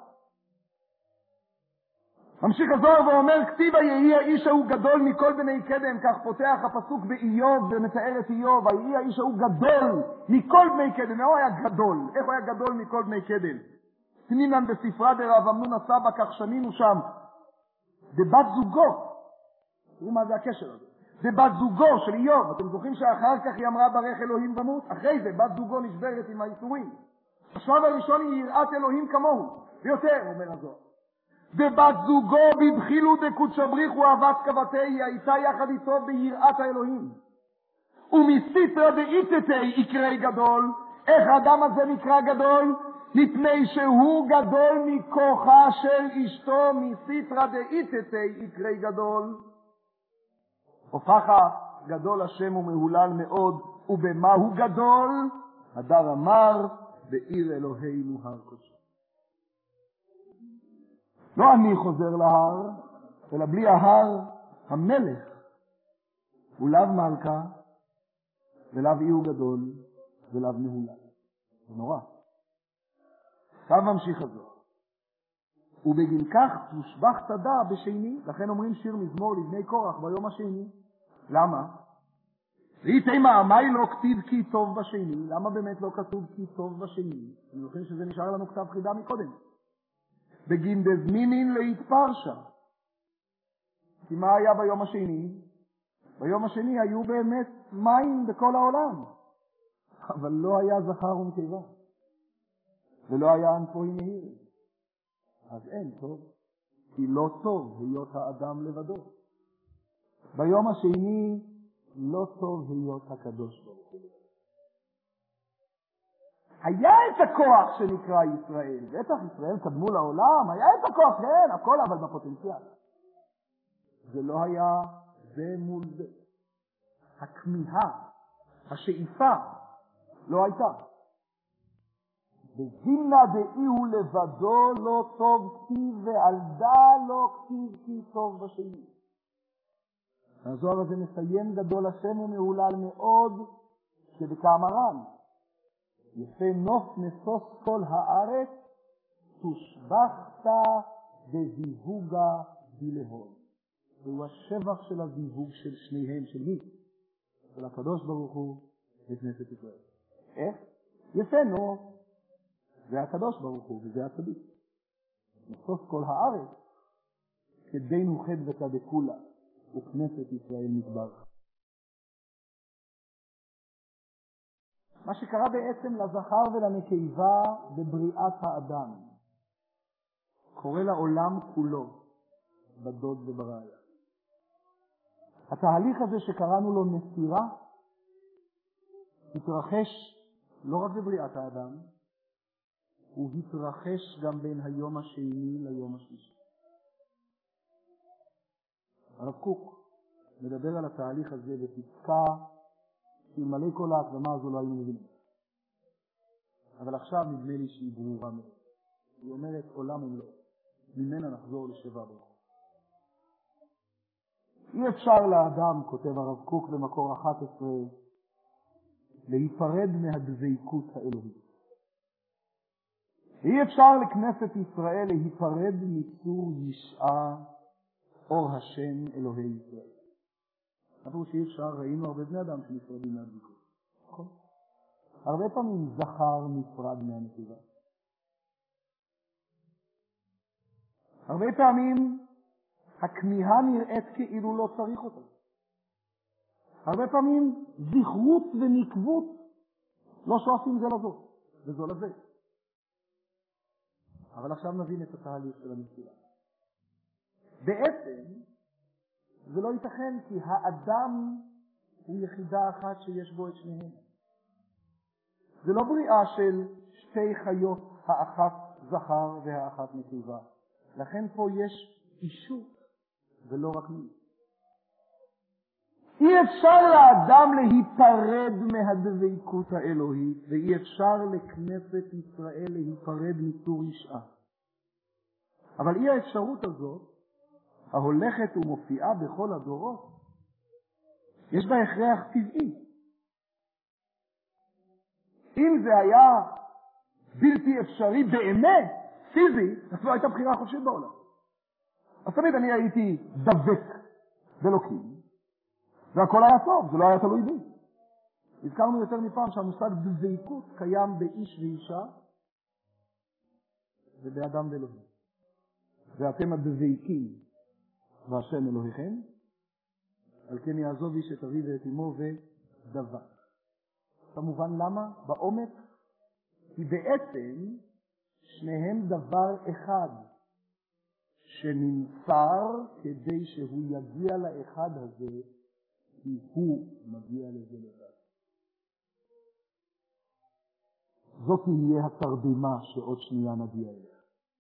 ממשיך הזוהר ואומר, כתיבה יהי האיש ההוא גדול מכל בני קדם, כך פותח הפסוק באיוב ומתאר את איוב, יהי האיש ההוא גדול מכל בני קדם. מה הוא היה גדול? איך הוא היה גדול מכל בני קדם? תנינן בספרה דרב אמנון הסבא, כך שנינו שם. דבת זוגו, תראו מה זה הקשר הזה. דבת זוגו של איוב, אתם זוכרים שאחר כך היא אמרה ברך אלוהים במות? אחרי זה בת זוגו נשברת עם האיסורים. השלב הראשון היא יראת אלוהים כמוהו, ויותר, אומר הזוהר. ובת זוגו בבחילו דקודשא בריחו אהבת כבתי, היא הייתה יחד איתו ביראת האלוהים. ומסיתרא דאיתתי יקרא גדול. איך האדם הזה נקרא גדול? מפני שהוא גדול מכוחה של אשתו. מסיתרא דאיתתי יקרא גדול. הופכה גדול השם ומהולל מאוד. ובמה הוא גדול? הדר אמר בעיר אלוהינו הר קודשו. לא אני חוזר להר, אלא בלי ההר המלך הוא לאו מלכה ולאו אי גדול ולאו מהולל. זה נורא. עכשיו ממשיך הזוהר. ובגין כך תושבח תדע בשני, לכן אומרים שיר מזמור לבני קורח ביום השני. למה? ראיתם מה לא כתיב כי טוב בשני? למה באמת לא כתוב כי טוב בשני? אני חושב שזה נשאר לנו כתב חידה מקודם. בגין דזמינין להתפרשה. כי מה היה ביום השני? ביום השני היו באמת מים בכל העולם. אבל לא היה זכר ונקבה. ולא היה אנפוהי מהיר. אז אין טוב. כי לא טוב היות האדם לבדו. ביום השני לא טוב היות הקדוש ברוך הוא. היה את הכוח שנקרא ישראל. בטח ישראל קדמו לעולם. היה את הכוח, כן, הכל אבל בפוטנציאל. זה לא היה זה מול זה. הכמיהה, השאיפה, לא הייתה. בזימנה דאי הוא לבדו לא טוב כתיב ועל דא לא כתיב כי טוב בשני. הזוהר הזה מסיים גדול השם ומהולל מאוד שבכאמרן. יפה נוף נשוש כל הארץ, תושבחת בזיווגה בלהון. זהו השבח של הזיווג של שניהם, של מי? של הקדוש ברוך הוא וכנסת ישראל. איך? יפה נוף. זה הקדוש ברוך הוא וזה הצדיק. משוש כל הארץ, כדינו חד ותדקולה, וכנסת ישראל נתברך. מה שקרה בעצם לזכר ולנקבה בבריאת האדם, קורה לעולם כולו, בדוד וברעיה. התהליך הזה שקראנו לו נסירה, התרחש לא רק בבריאת האדם, הוא התרחש גם בין היום השני ליום השלישי. הרב קוק מדבר על התהליך הזה בפסקה שאלמלא כל ההקדמה הזו לא היינו מבינים. אבל עכשיו נדמה לי שהיא ברורה מאוד. היא אומרת עולם ומלואו, ממנה נחזור לשבע ברכות. אי אפשר לאדם, כותב הרב קוק במקור 11, להיפרד מהדבקות האלוהית. אי אפשר לכנסת ישראל להיפרד מצור ישעה אור השם אלוהי ישראל. אבל שאי אפשר, ראינו הרבה בני אדם שנפרדים מהדבקות. נכון? הרבה פעמים זכר נפרד מהנקבה. הרבה פעמים הכמיהה נראית כאילו לא צריך אותה. הרבה פעמים זכרות ונקבות לא שואפים זה לזו, וזו לזה. אבל עכשיו נבין את התהליך של הנסירה. בעצם זה לא ייתכן כי האדם הוא יחידה אחת שיש בו את שניהם. זה לא בריאה של שתי חיות, האחת זכר והאחת נקבה. לכן פה יש אישות ולא רק מי. אי אפשר לאדם להיפרד מהדבקות האלוהית, ואי אפשר לכנסת ישראל להיפרד מצור ישעה. אבל אי האפשרות הזאת, ההולכת ומופיעה בכל הדורות, יש בה הכרח טבעי. אם זה היה בלתי אפשרי באמת, פיזי, אז לא הייתה בחירה חופשית בעולם. אז תמיד אני הייתי דבק באלוקים, והכל היה טוב, זה לא היה תלוי בי. הזכרנו יותר מפעם שהמושג דבקות קיים באיש ואישה ובאדם ואלוהים. ואתם הדבקים והשם אלוהיכם, על כן יעזוב איש את אביו ואת אמו ודבק. כמובן למה? בעומק, כי בעצם שניהם דבר אחד שנמסר כדי שהוא יגיע לאחד הזה, כי הוא מגיע לזה לבד. זאת תהיה התרדמה שעוד שנייה נגיע אליה.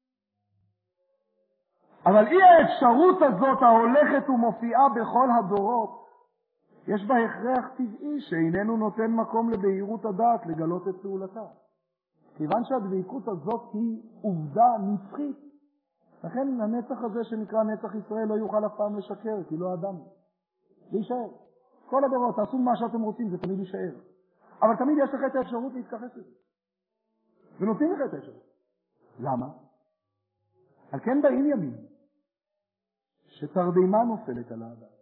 אבל אי האפשרות הזאת ההולכת ומופיעה בכל הדורות, יש בה הכרח טבעי שאיננו נותן מקום לבהירות הדעת לגלות את פעולתה. כיוון שהדבקות הזאת היא עובדה נצחית, לכן הנצח הזה שנקרא נצח ישראל לא יוכל אף פעם לשקר, כי לא אדם. זה יישאר. כל הדורות, תעשו מה שאתם רוצים, זה תמיד יישאר. אבל תמיד יש לך את האפשרות להתכחש לזה. ונותנים לך את האפשרות. למה? על כן באים ימים שתרדמה נופלת על האדם.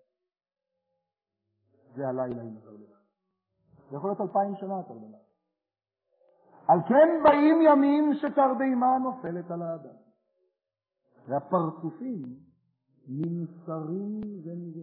זה הלילה עם התרדמה. זה יכול להיות 2000 שנה התרדמה. על כן באים ימים שתרדמה נופלת על האדם. והפרצופים נמסרים זה מזה.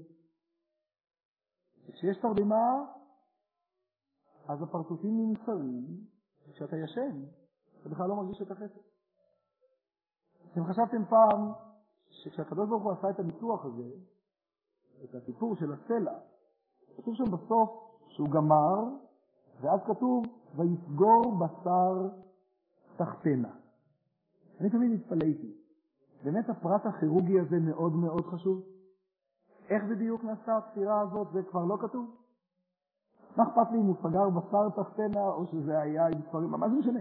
כשיש תרדמה, אז הפרצופים נמסרים, וכשאתה ישן, אתה בכלל לא מרגיש את החסד. אתם חשבתם פעם שכשהקדוש ברוך הוא עשה את הניתוח הזה, את הסיפור של הסלע, כתוב שם בסוף שהוא גמר, ואז כתוב ויסגור בשר תחתנה. אני תמיד התפלאתי. באמת הפרט הכירורגי הזה מאוד מאוד חשוב. איך בדיוק נעשה הספירה הזאת? זה כבר לא כתוב. מה אכפת לי אם הוא סגר בשר תחתנה או שזה היה עם ספרים? מה זה משנה?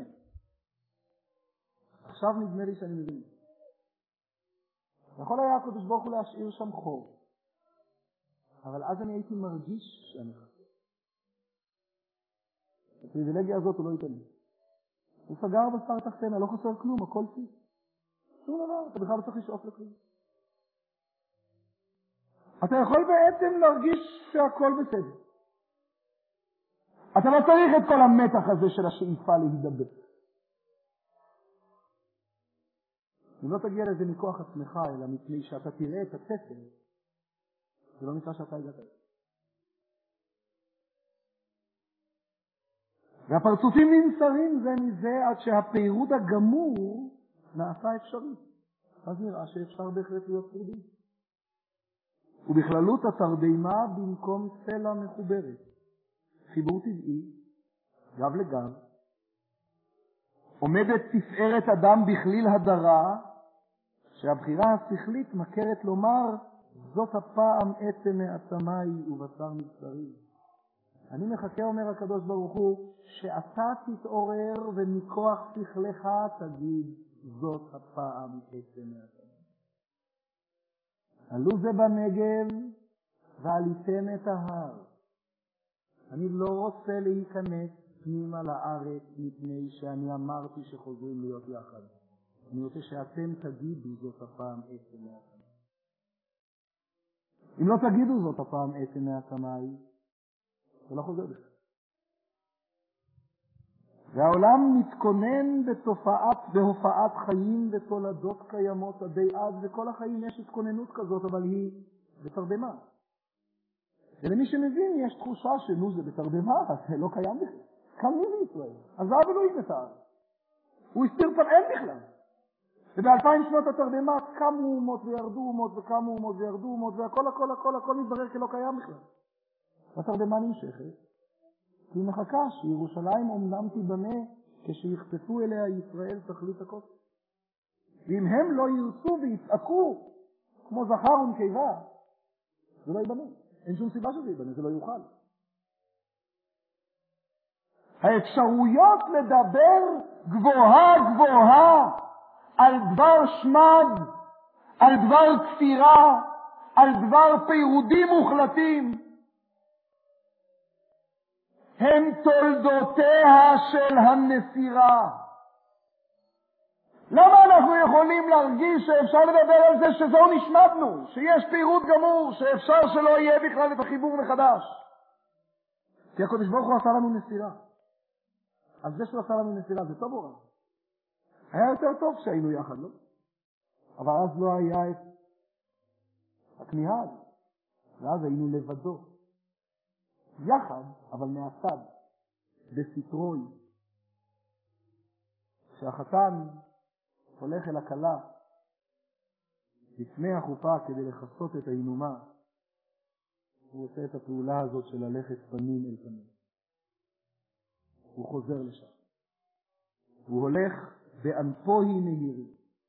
עכשיו נדמה לי שאני מבין. יכול היה הקדוש ברוך הוא להשאיר שם חור. אבל אז אני הייתי מרגיש שאני חסר. הפריבילגיה הזאת הוא לא ייתן לי. הוא סגר בשר תחתנה, לא חסר כלום, הכל פי. שום דבר, אתה בכלל לא צריך לשאוף לכלום. אתה יכול בעצם להרגיש שהכל בסדר. אתה לא צריך את כל המתח הזה של השאיפה להידבק. אם לא תגיע לזה מכוח עצמך, אלא מפני שאתה תראה את התפר, זה לא נקרא שאתה הגעת. והפרצופים נמסרים זה מזה עד שהפירוד הגמור נעשה אפשרי. אז נראה שאפשר בהחלט להיות פרודים. ובכללות התרדמה במקום צלע מחוברת. חיבור טבעי, גב לגב, עומדת תפארת אדם בכליל הדרה, שהבחירה השכלית מכרת לומר, זאת הפעם עצם מעצמי ובשר מבשרי. אני מחכה, אומר הקדוש ברוך הוא, שאתה תתעורר ומכוח שכלך תגיד, זאת הפעם עצם מעצמי. עלו זה בנגב ועליתם את ההר. אני לא רוצה להיכנס פנימה לארץ מפני שאני אמרתי שחוזרים להיות יחד. אני רוצה שאתם תגידו זאת הפעם עצם מעצמי. אם לא תגידו זאת הפעם עצם מעצמי, זה לא חוזר בכלל. והעולם מתכונן בהופעת חיים ותולדות קיימות עדי עד, וכל החיים יש התכוננות כזאת, אבל היא בתרדמה. ולמי שמבין יש תחושה שנו זה בתרדמה, זה לא קיים בכלל. כאן מי בישראל? אז זה אלוהים את הארץ. הוא הסתיר שם אין בכלל. וב-2000 שנות התרדמה קמו אומות וירדו אומות וקמו אומות וירדו אומות, והכל מתברר כלא קיים בכלל. והתרדמה נמשכת, כי היא מחכה שירושלים אומנם תיבנה כשיחטפו אליה ישראל תכלית הכוס. ואם הם לא ירצו ויצעקו כמו זכר ונקבה, זה לא ייבנה. אין שום סיבה שזה ייבנה, זה לא יוכל. האפשרויות לדבר גבוהה על דבר שמד, על דבר כפירה, על דבר פירודים מוחלטים, הם תולדותיה של הנסירה. למה אנחנו יכולים להרגיש שאפשר לדבר על זה שזהו נשמדנו, שיש פירוד גמור, שאפשר שלא יהיה בכלל את החיבור מחדש? כי הקדוש ברוך הוא עשה לנו נסירה. אז זה שהוא עשה לנו נסירה זה טוב או רע? היה יותר טוב שהיינו יחד, לא? אבל אז לא היה את הכניעה הזאת. ואז היינו לבדו. יחד, אבל מהצד, בסטרוי. כשהחתן הולך אל הכלה לפני החופה כדי לחסות את האינומה, הוא עושה את הפעולה הזאת של ללכת פנים אל פנים. הוא חוזר לשם. הוא הולך באנפוהי נהירי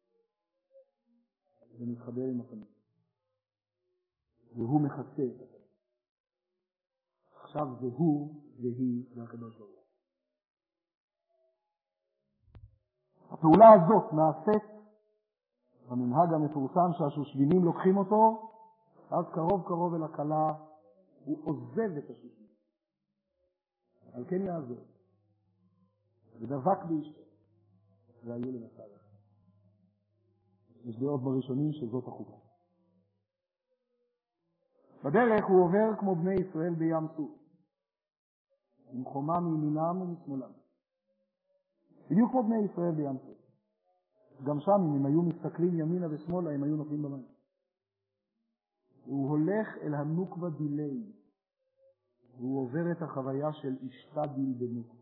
ומתחבר עם הפנים. והוא מכסה את הפנים. עכשיו זה הוא והיא והקדוש ברוך הוא. הפעולה הזאת נעשית במנהג המפורסם שהשושבינים לוקחים אותו, אז קרוב אל הכלה הוא עוזב את השושבין. על כן יעזור. ודבק באשתו. והיו למצב. יש דעות בראשונים שזאת החוקה. בדרך הוא עובר כמו בני ישראל בים סוף. עם חומה מימינם ומשמאלם. בדיוק כמו בני ישראל בים סוף. גם שם אם הם היו מסתכלים ימינה ושמאלה הם היו נופלים במים. הוא הולך אל הנוקבה דילי. והוא עובר את החוויה של אשתדיל בנוקבה.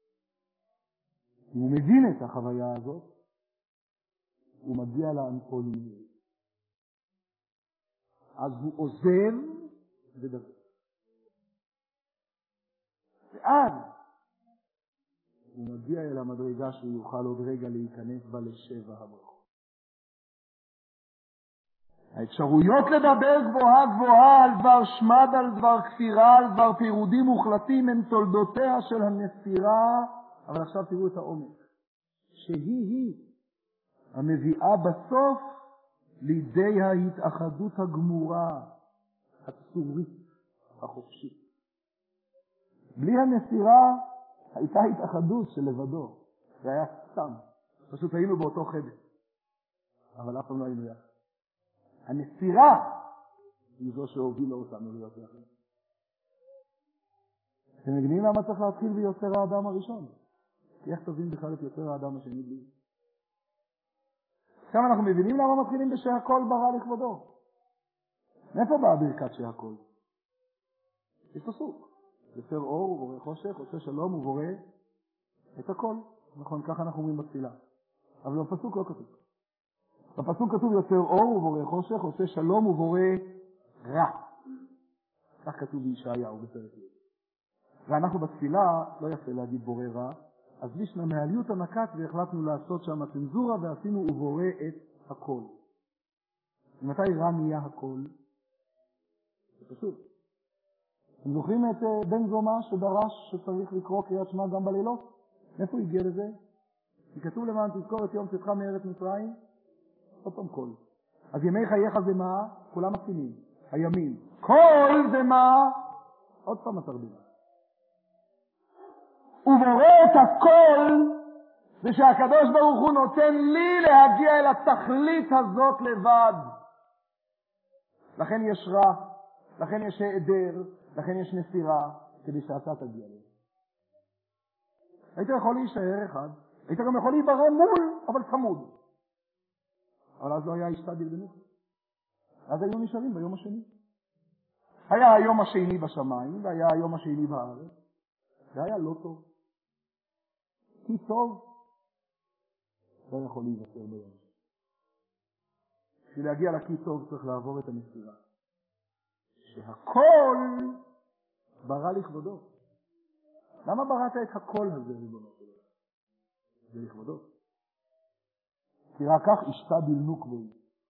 הוא מבין את החוויה הזאת, הוא מגיע לאנפוהי. אז הוא עוזב ודבר. ואז הוא מגיע אל המדרגה שהוא יוכל עוד רגע להיכנס בה לשבע הברכות. האפשרויות לדבר גבוהה על דבר שמד, על דבר כפירה, על דבר פירודים מוחלטים הם תולדותיה של הנסירה. אבל עכשיו תראו את העומק. שהיא המביאה בסוף לידי ההתאחדות הגמורה, הצורית, החופשית. בלי הנסירה הייתה התאחדות של לבדו. זה היה סתם. פשוט היינו באותו חדר. אבל אף פעם לא היינו יחד. הנסירה היא זו שהובילה אותנו להיות יחד. אתם מבינים למה צריך להתחיל ביוצר האדם הראשון? כי איך תבין בכלל את יוצר האדם השני בלי? עכשיו אנחנו מבינים למה מתחילים בשהכל ברא לכבודו. מאיפה באה ברכת שהכל? יש פסוק. יוצר אור ובורא חושך, עושה שלום ובורא את הכל. נכון, ככה אנחנו אומרים בתפילה. אבל בפסוק לא כתוב. בפסוק כתוב יוצר אור ובורא חושך, עושה שלום ובורא רע. כך כתוב בישעיהו בפרק י'. ואנחנו בתפילה לא יפה להגיד בורא רע, אז בישנה מעליות הנקת והחלטנו לעשות שם צנזורה ועשינו ובורא את הכל. ומתי רע נהיה הכל? זה פשוט. אתם זוכרים את בן זומא שדרש שצריך לקרוא קריאת שמע גם בלילות? איפה הוא הגיע לזה? כי כתוב למען תזכור את יום צאתך מארץ מצרים, עוד פעם כל. אז ימי חייך זה מה? כולם מסכימים. הימים. כל זה מה? עוד פעם התרבות. ובורא את הכל זה שהקדוש ברוך הוא נותן לי להגיע אל התכלית הזאת לבד. לכן יש רע, לכן יש היעדר, לכן יש נסירה, כדי שאתה תגיע לזה. היית יכול להישאר אחד, היית גם יכול להיברא מול, אבל צמוד. אבל אז לא היה השתדל בנוך. אז היו נשארים ביום השני. היה היום השני בשמיים, והיה היום השני בארץ, והיה לא טוב. כי טוב, לא יכול להיווצר ביום. בשביל להגיע לכי טוב צריך לעבור את הנסירה. שהכל ברא לכבודו. למה בראת את הכל הזה ריבונו של עולם? זה לכבודו. כי רק כך השתדל נוקבו.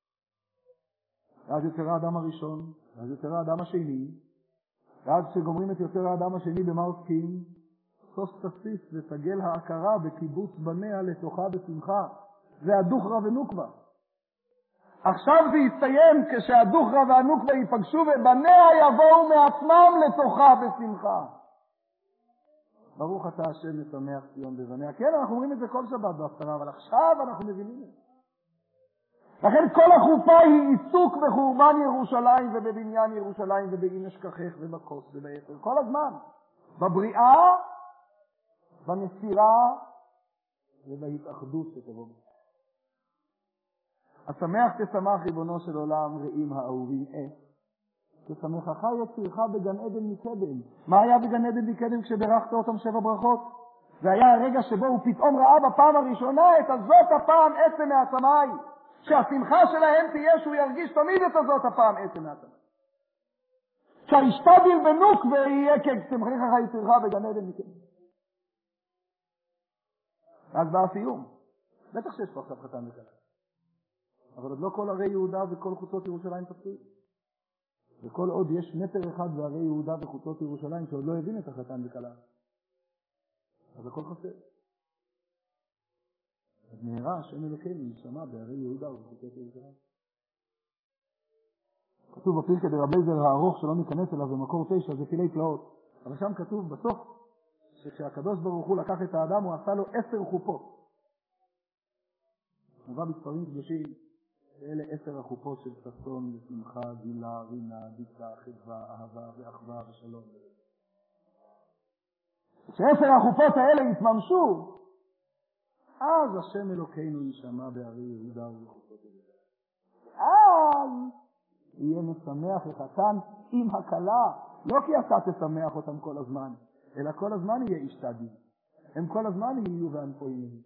ואז יוצר האדם הראשון, ואז יוצר האדם השני, ואז כשגומרים את יוצר האדם השני במה עוסקים? סוף תסיס ותגל ההכרה בקיבוץ בניה לתוכה בשמחה. זה הדוכרא ונוקבה. עכשיו זה יסתיים כשהדוכרא והנוקבה ייפגשו ובניה יבואו מעצמם לתוכה בשמחה. ברוך אתה השם משמח ציון בבניה. כן, אנחנו אומרים את זה כל שבת בהפטרה, אבל עכשיו אנחנו מבינים את זה. לכן כל החופה היא עיסוק בחורבן ירושלים ובבניין ירושלים ובאם אשכחך ובכוס ובעצר. כל הזמן. בבריאה, בנסירה ובהתאחדות שתבוא. השמח תשמח ריבונו של עולם רעים האהובים תשמחך יצירך בגן עדן מקדם. מה היה בגן עדן מקדם כשברכת אותם 7 ברכות? זה היה הרגע שבו הוא פתאום ראה בפעם הראשונה את הזאת הפעם עצם מהשמיים. שהשמחה שלהם תהיה שהוא ירגיש תמיד את הזאת הפעם עצם מהשמיים. שהשתדל בנוק ויהיה כשמחך יצירך בגן עדן מקדם. אז בא הסיום. בטח שיש פה עכשיו חתן וכלה. אבל עוד לא כל ערי יהודה וכל חוצות ירושלים תפקיד. וכל עוד יש מטר אחד בערי יהודה וחוצות ירושלים שעוד לא הבין את החתן וכלה. אז הכל חסר. אז מהרה השם אלוקינו נשמע בערי יהודה וחוצות ירושלים. כתוב בפרקי דרבי זר הארוך שלא ניכנס אליו במקור 9 זה פילי פלאות. אבל שם כתוב בסוף שכשהקדוש ברוך הוא לקח את האדם הוא עשה לו 10 חופות. מובא בספרים קדושים אלה 10 החופות של ששון ושמחה, גילה, רינה, דיקה, חדווה, אהבה ואחווה ושלום. כש10 החופות האלה יתממשו, אז השם אלוקינו יישמע בערי יהודה ובחוצות ירושלים. אז יהיה משמח החתן עם הכלה, לא כי אתה תשמח אותם כל הזמן, אלא כל הזמן יהיה השתדל. הם כל הזמן יהיו ואנפויים.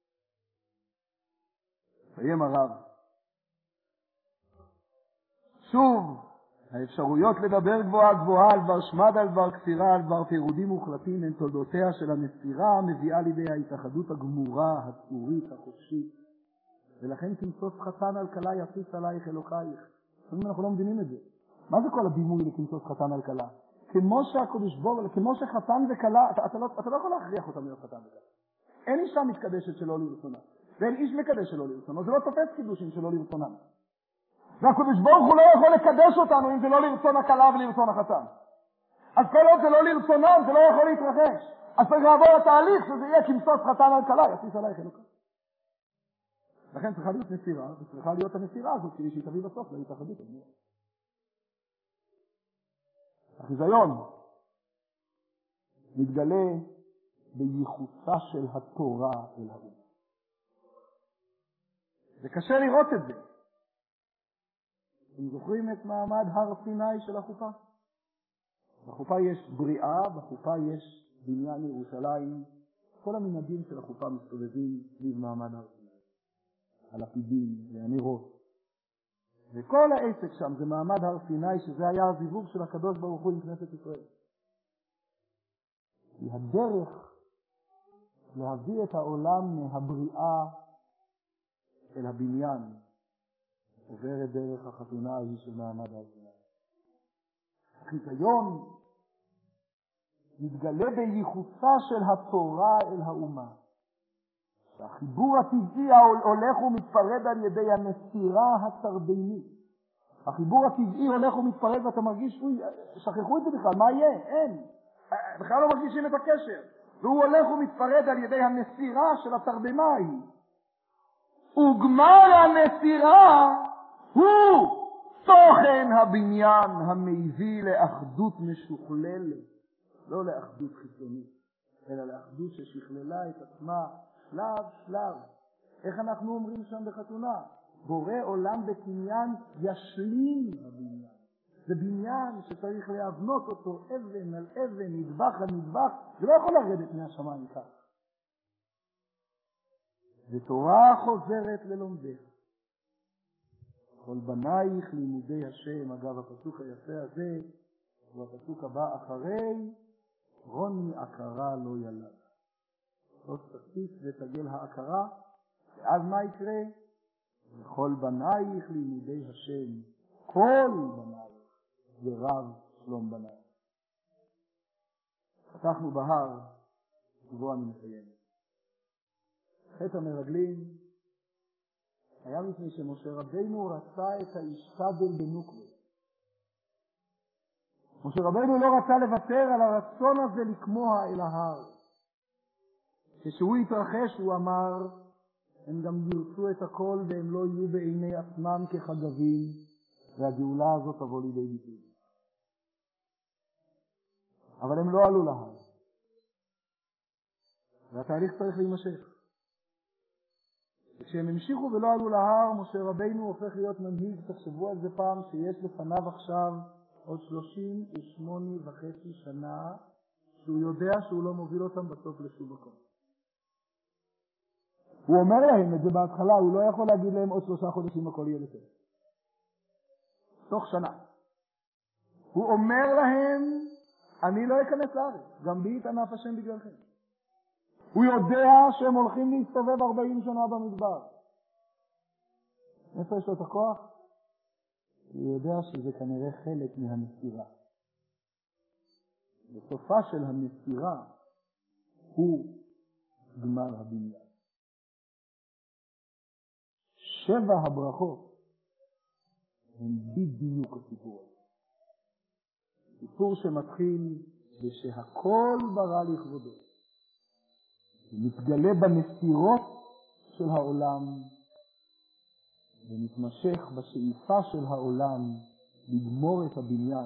סיים הרב. שוב, האפשרויות לדבר גבוהה גבוהה על דבר שמד, על דבר כסירה, על דבר פירודים מוחלטים, הן תולדותיה של הנסירה המביאה לידי ההתאחדות הגמורה, הצורית, החופשית. ולכן כמסוס חתן על כלה יפיס עלייך אלוקייך. לפעמים אנחנו לא מבינים את זה. מה זה כל הדימוי לכמסוס חתן על כלה? כמו שהקדוש ברוך הוא, כמו שחתן וכלה, אתה לא יכול להכריח אותם להיות חתן וכלה. אין אישה מתקדשת שלא לרצונה. ואין איש מקדש שלא לרצונו. זה לא תופס קידושים שלא לרצונם. והקדוש ברוך הוא לא יכול לקדש אותנו אם זה לא לרצון הכלה ולרצון החתן. אז כל עוד זה לא לרצונם, זה לא יכול להתרחש. אז צריך לעבור התהליך שזה יהיה כמסוס חתן על כלה, יפיס עלייך אלוקייך. לכן צריכה להיות נסירה, וצריכה להיות הנסירה הזאת כדי שהיא תביא בסוף להתאחדות. החיזיון מתגלה בייחוסה של התורה אל האום. זה קשה לראות את זה. אתם זוכרים את מעמד הר סיני של החופה? בחופה יש בריאה, בחופה יש בניין ירושלים. כל המנהגים של החופה מסתובבים סביב מעמד הר סיני. הלפידים והנרות. וכל העסק שם זה מעמד הר סיני, שזה היה הזיווג של הקדוש ברוך הוא עם כנסת ישראל. כי הדרך להביא את העולם מהבריאה אל הבניין עוברת דרך החתונה ההיא של מעמד הר סיני. החיזיון מתגלה בייחוסה של התורה אל האומה. החיבור הטבעי הולך ומתפרד על ידי המסירה התרבינית. החיבור הטבעי הולך ומתפרד ואתה מרגיש, שכחו את זה בכלל, מה יהיה? אין. בכלל לא מרגישים את הקשר. והוא הולך ומתפרד על ידי המסירה של התרדמה ההיא. וגמר המסירה הוא תוכן הבניין המביא לאחדות משוכללת. לא לאחדות חיצונית, אלא לאחדות ששכללה את עצמה שלב שלב. איך אנחנו אומרים שם בחתונה? בורא עולם בקניין ישלים הבניין. זה בניין שצריך להבנות אותו אבן על אבן, נדבך על נדבך. זה לא יכול לרדת מהשמיים כך. ותורה חוזרת ללומדך. כל בנייך לימודי השם. אגב, הפסוק היפה הזה הוא הפסוק הבא אחרי רוני עקרה לא ילד. עוד תסיס ותגל העקרה, ואז מה יקרה? וכל בנייך לימודי השם. כל בנייך ורב שלום בנייך. פתחנו בהר, ובו אני מסיים. חטא המרגלים היה מפני שמשה רבינו רצה את האשתדל בנוקבה. משה רבינו לא רצה לוותר על הרצון הזה לקמוע אל ההר. כשהוא התרחש הוא אמר, הם גם ירצו את הכל והם לא יהיו בעיני עצמם כחגבים, והגאולה הזאת תבוא לידי ביטוי. אבל הם לא עלו להר. והתהליך צריך להימשך. כשהם המשיכו ולא עלו להר, משה רבינו הופך להיות מנהיג. תחשבו על זה פעם, שיש לפניו עכשיו עוד 38.5 שנה, שהוא יודע שהוא לא מוביל אותם בסוף לשום מקום. הוא אומר להם את זה בהתחלה, הוא לא יכול להגיד להם עוד 3 חודשים הכל יהיה בסדר. תוך שנה. הוא אומר להם, אני לא אכנס לארץ, גם בי יתענף השם בגללכם. הוא יודע שהם הולכים להסתובב 40 שנה במדבר. איפה יש לו את הכוח? הוא יודע שזה כנראה חלק מהמסירה. בסופה של המסירה הוא גמר הבניין. 7 הברכות הם בדיוק הסיפור הזה. סיפור שמתחיל ושהכל ברא לכבודו. מתגלה במסירות של העולם ומתמשך בשאיפה של העולם לגמור את הבניין.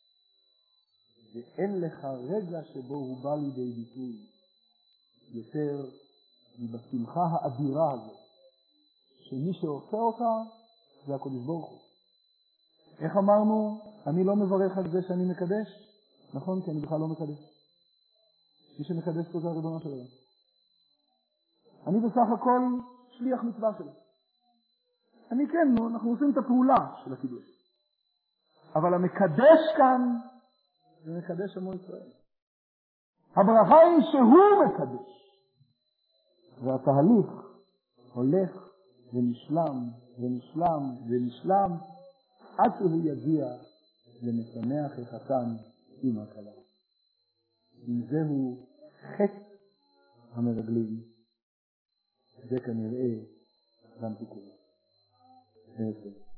ואין לך רגע שבו הוא בא לידי ביטוי יותר מבשמחה האדירה הזאת, שמי שעושה אותה זה הקדוש ברוך הוא. איך אמרנו? אני לא מברך על זה שאני מקדש, נכון? כי אני בכלל לא מקדש. מי שמקדש פה זה הריבונו של עולם. אני בסך הכל שליח מצווה שלו. אני כן, אנחנו עושים את הפעולה של הקידוש. אבל המקדש כאן זה מקדש עמו ישראל. הברכה היא שהוא מקדש. והתהליך הולך ונשלם ונשלם ונשלם עד שהוא יגיע למשמח החתן עם הכלה. אם זהו חטא המרגלים, זה כנראה גם תיקון.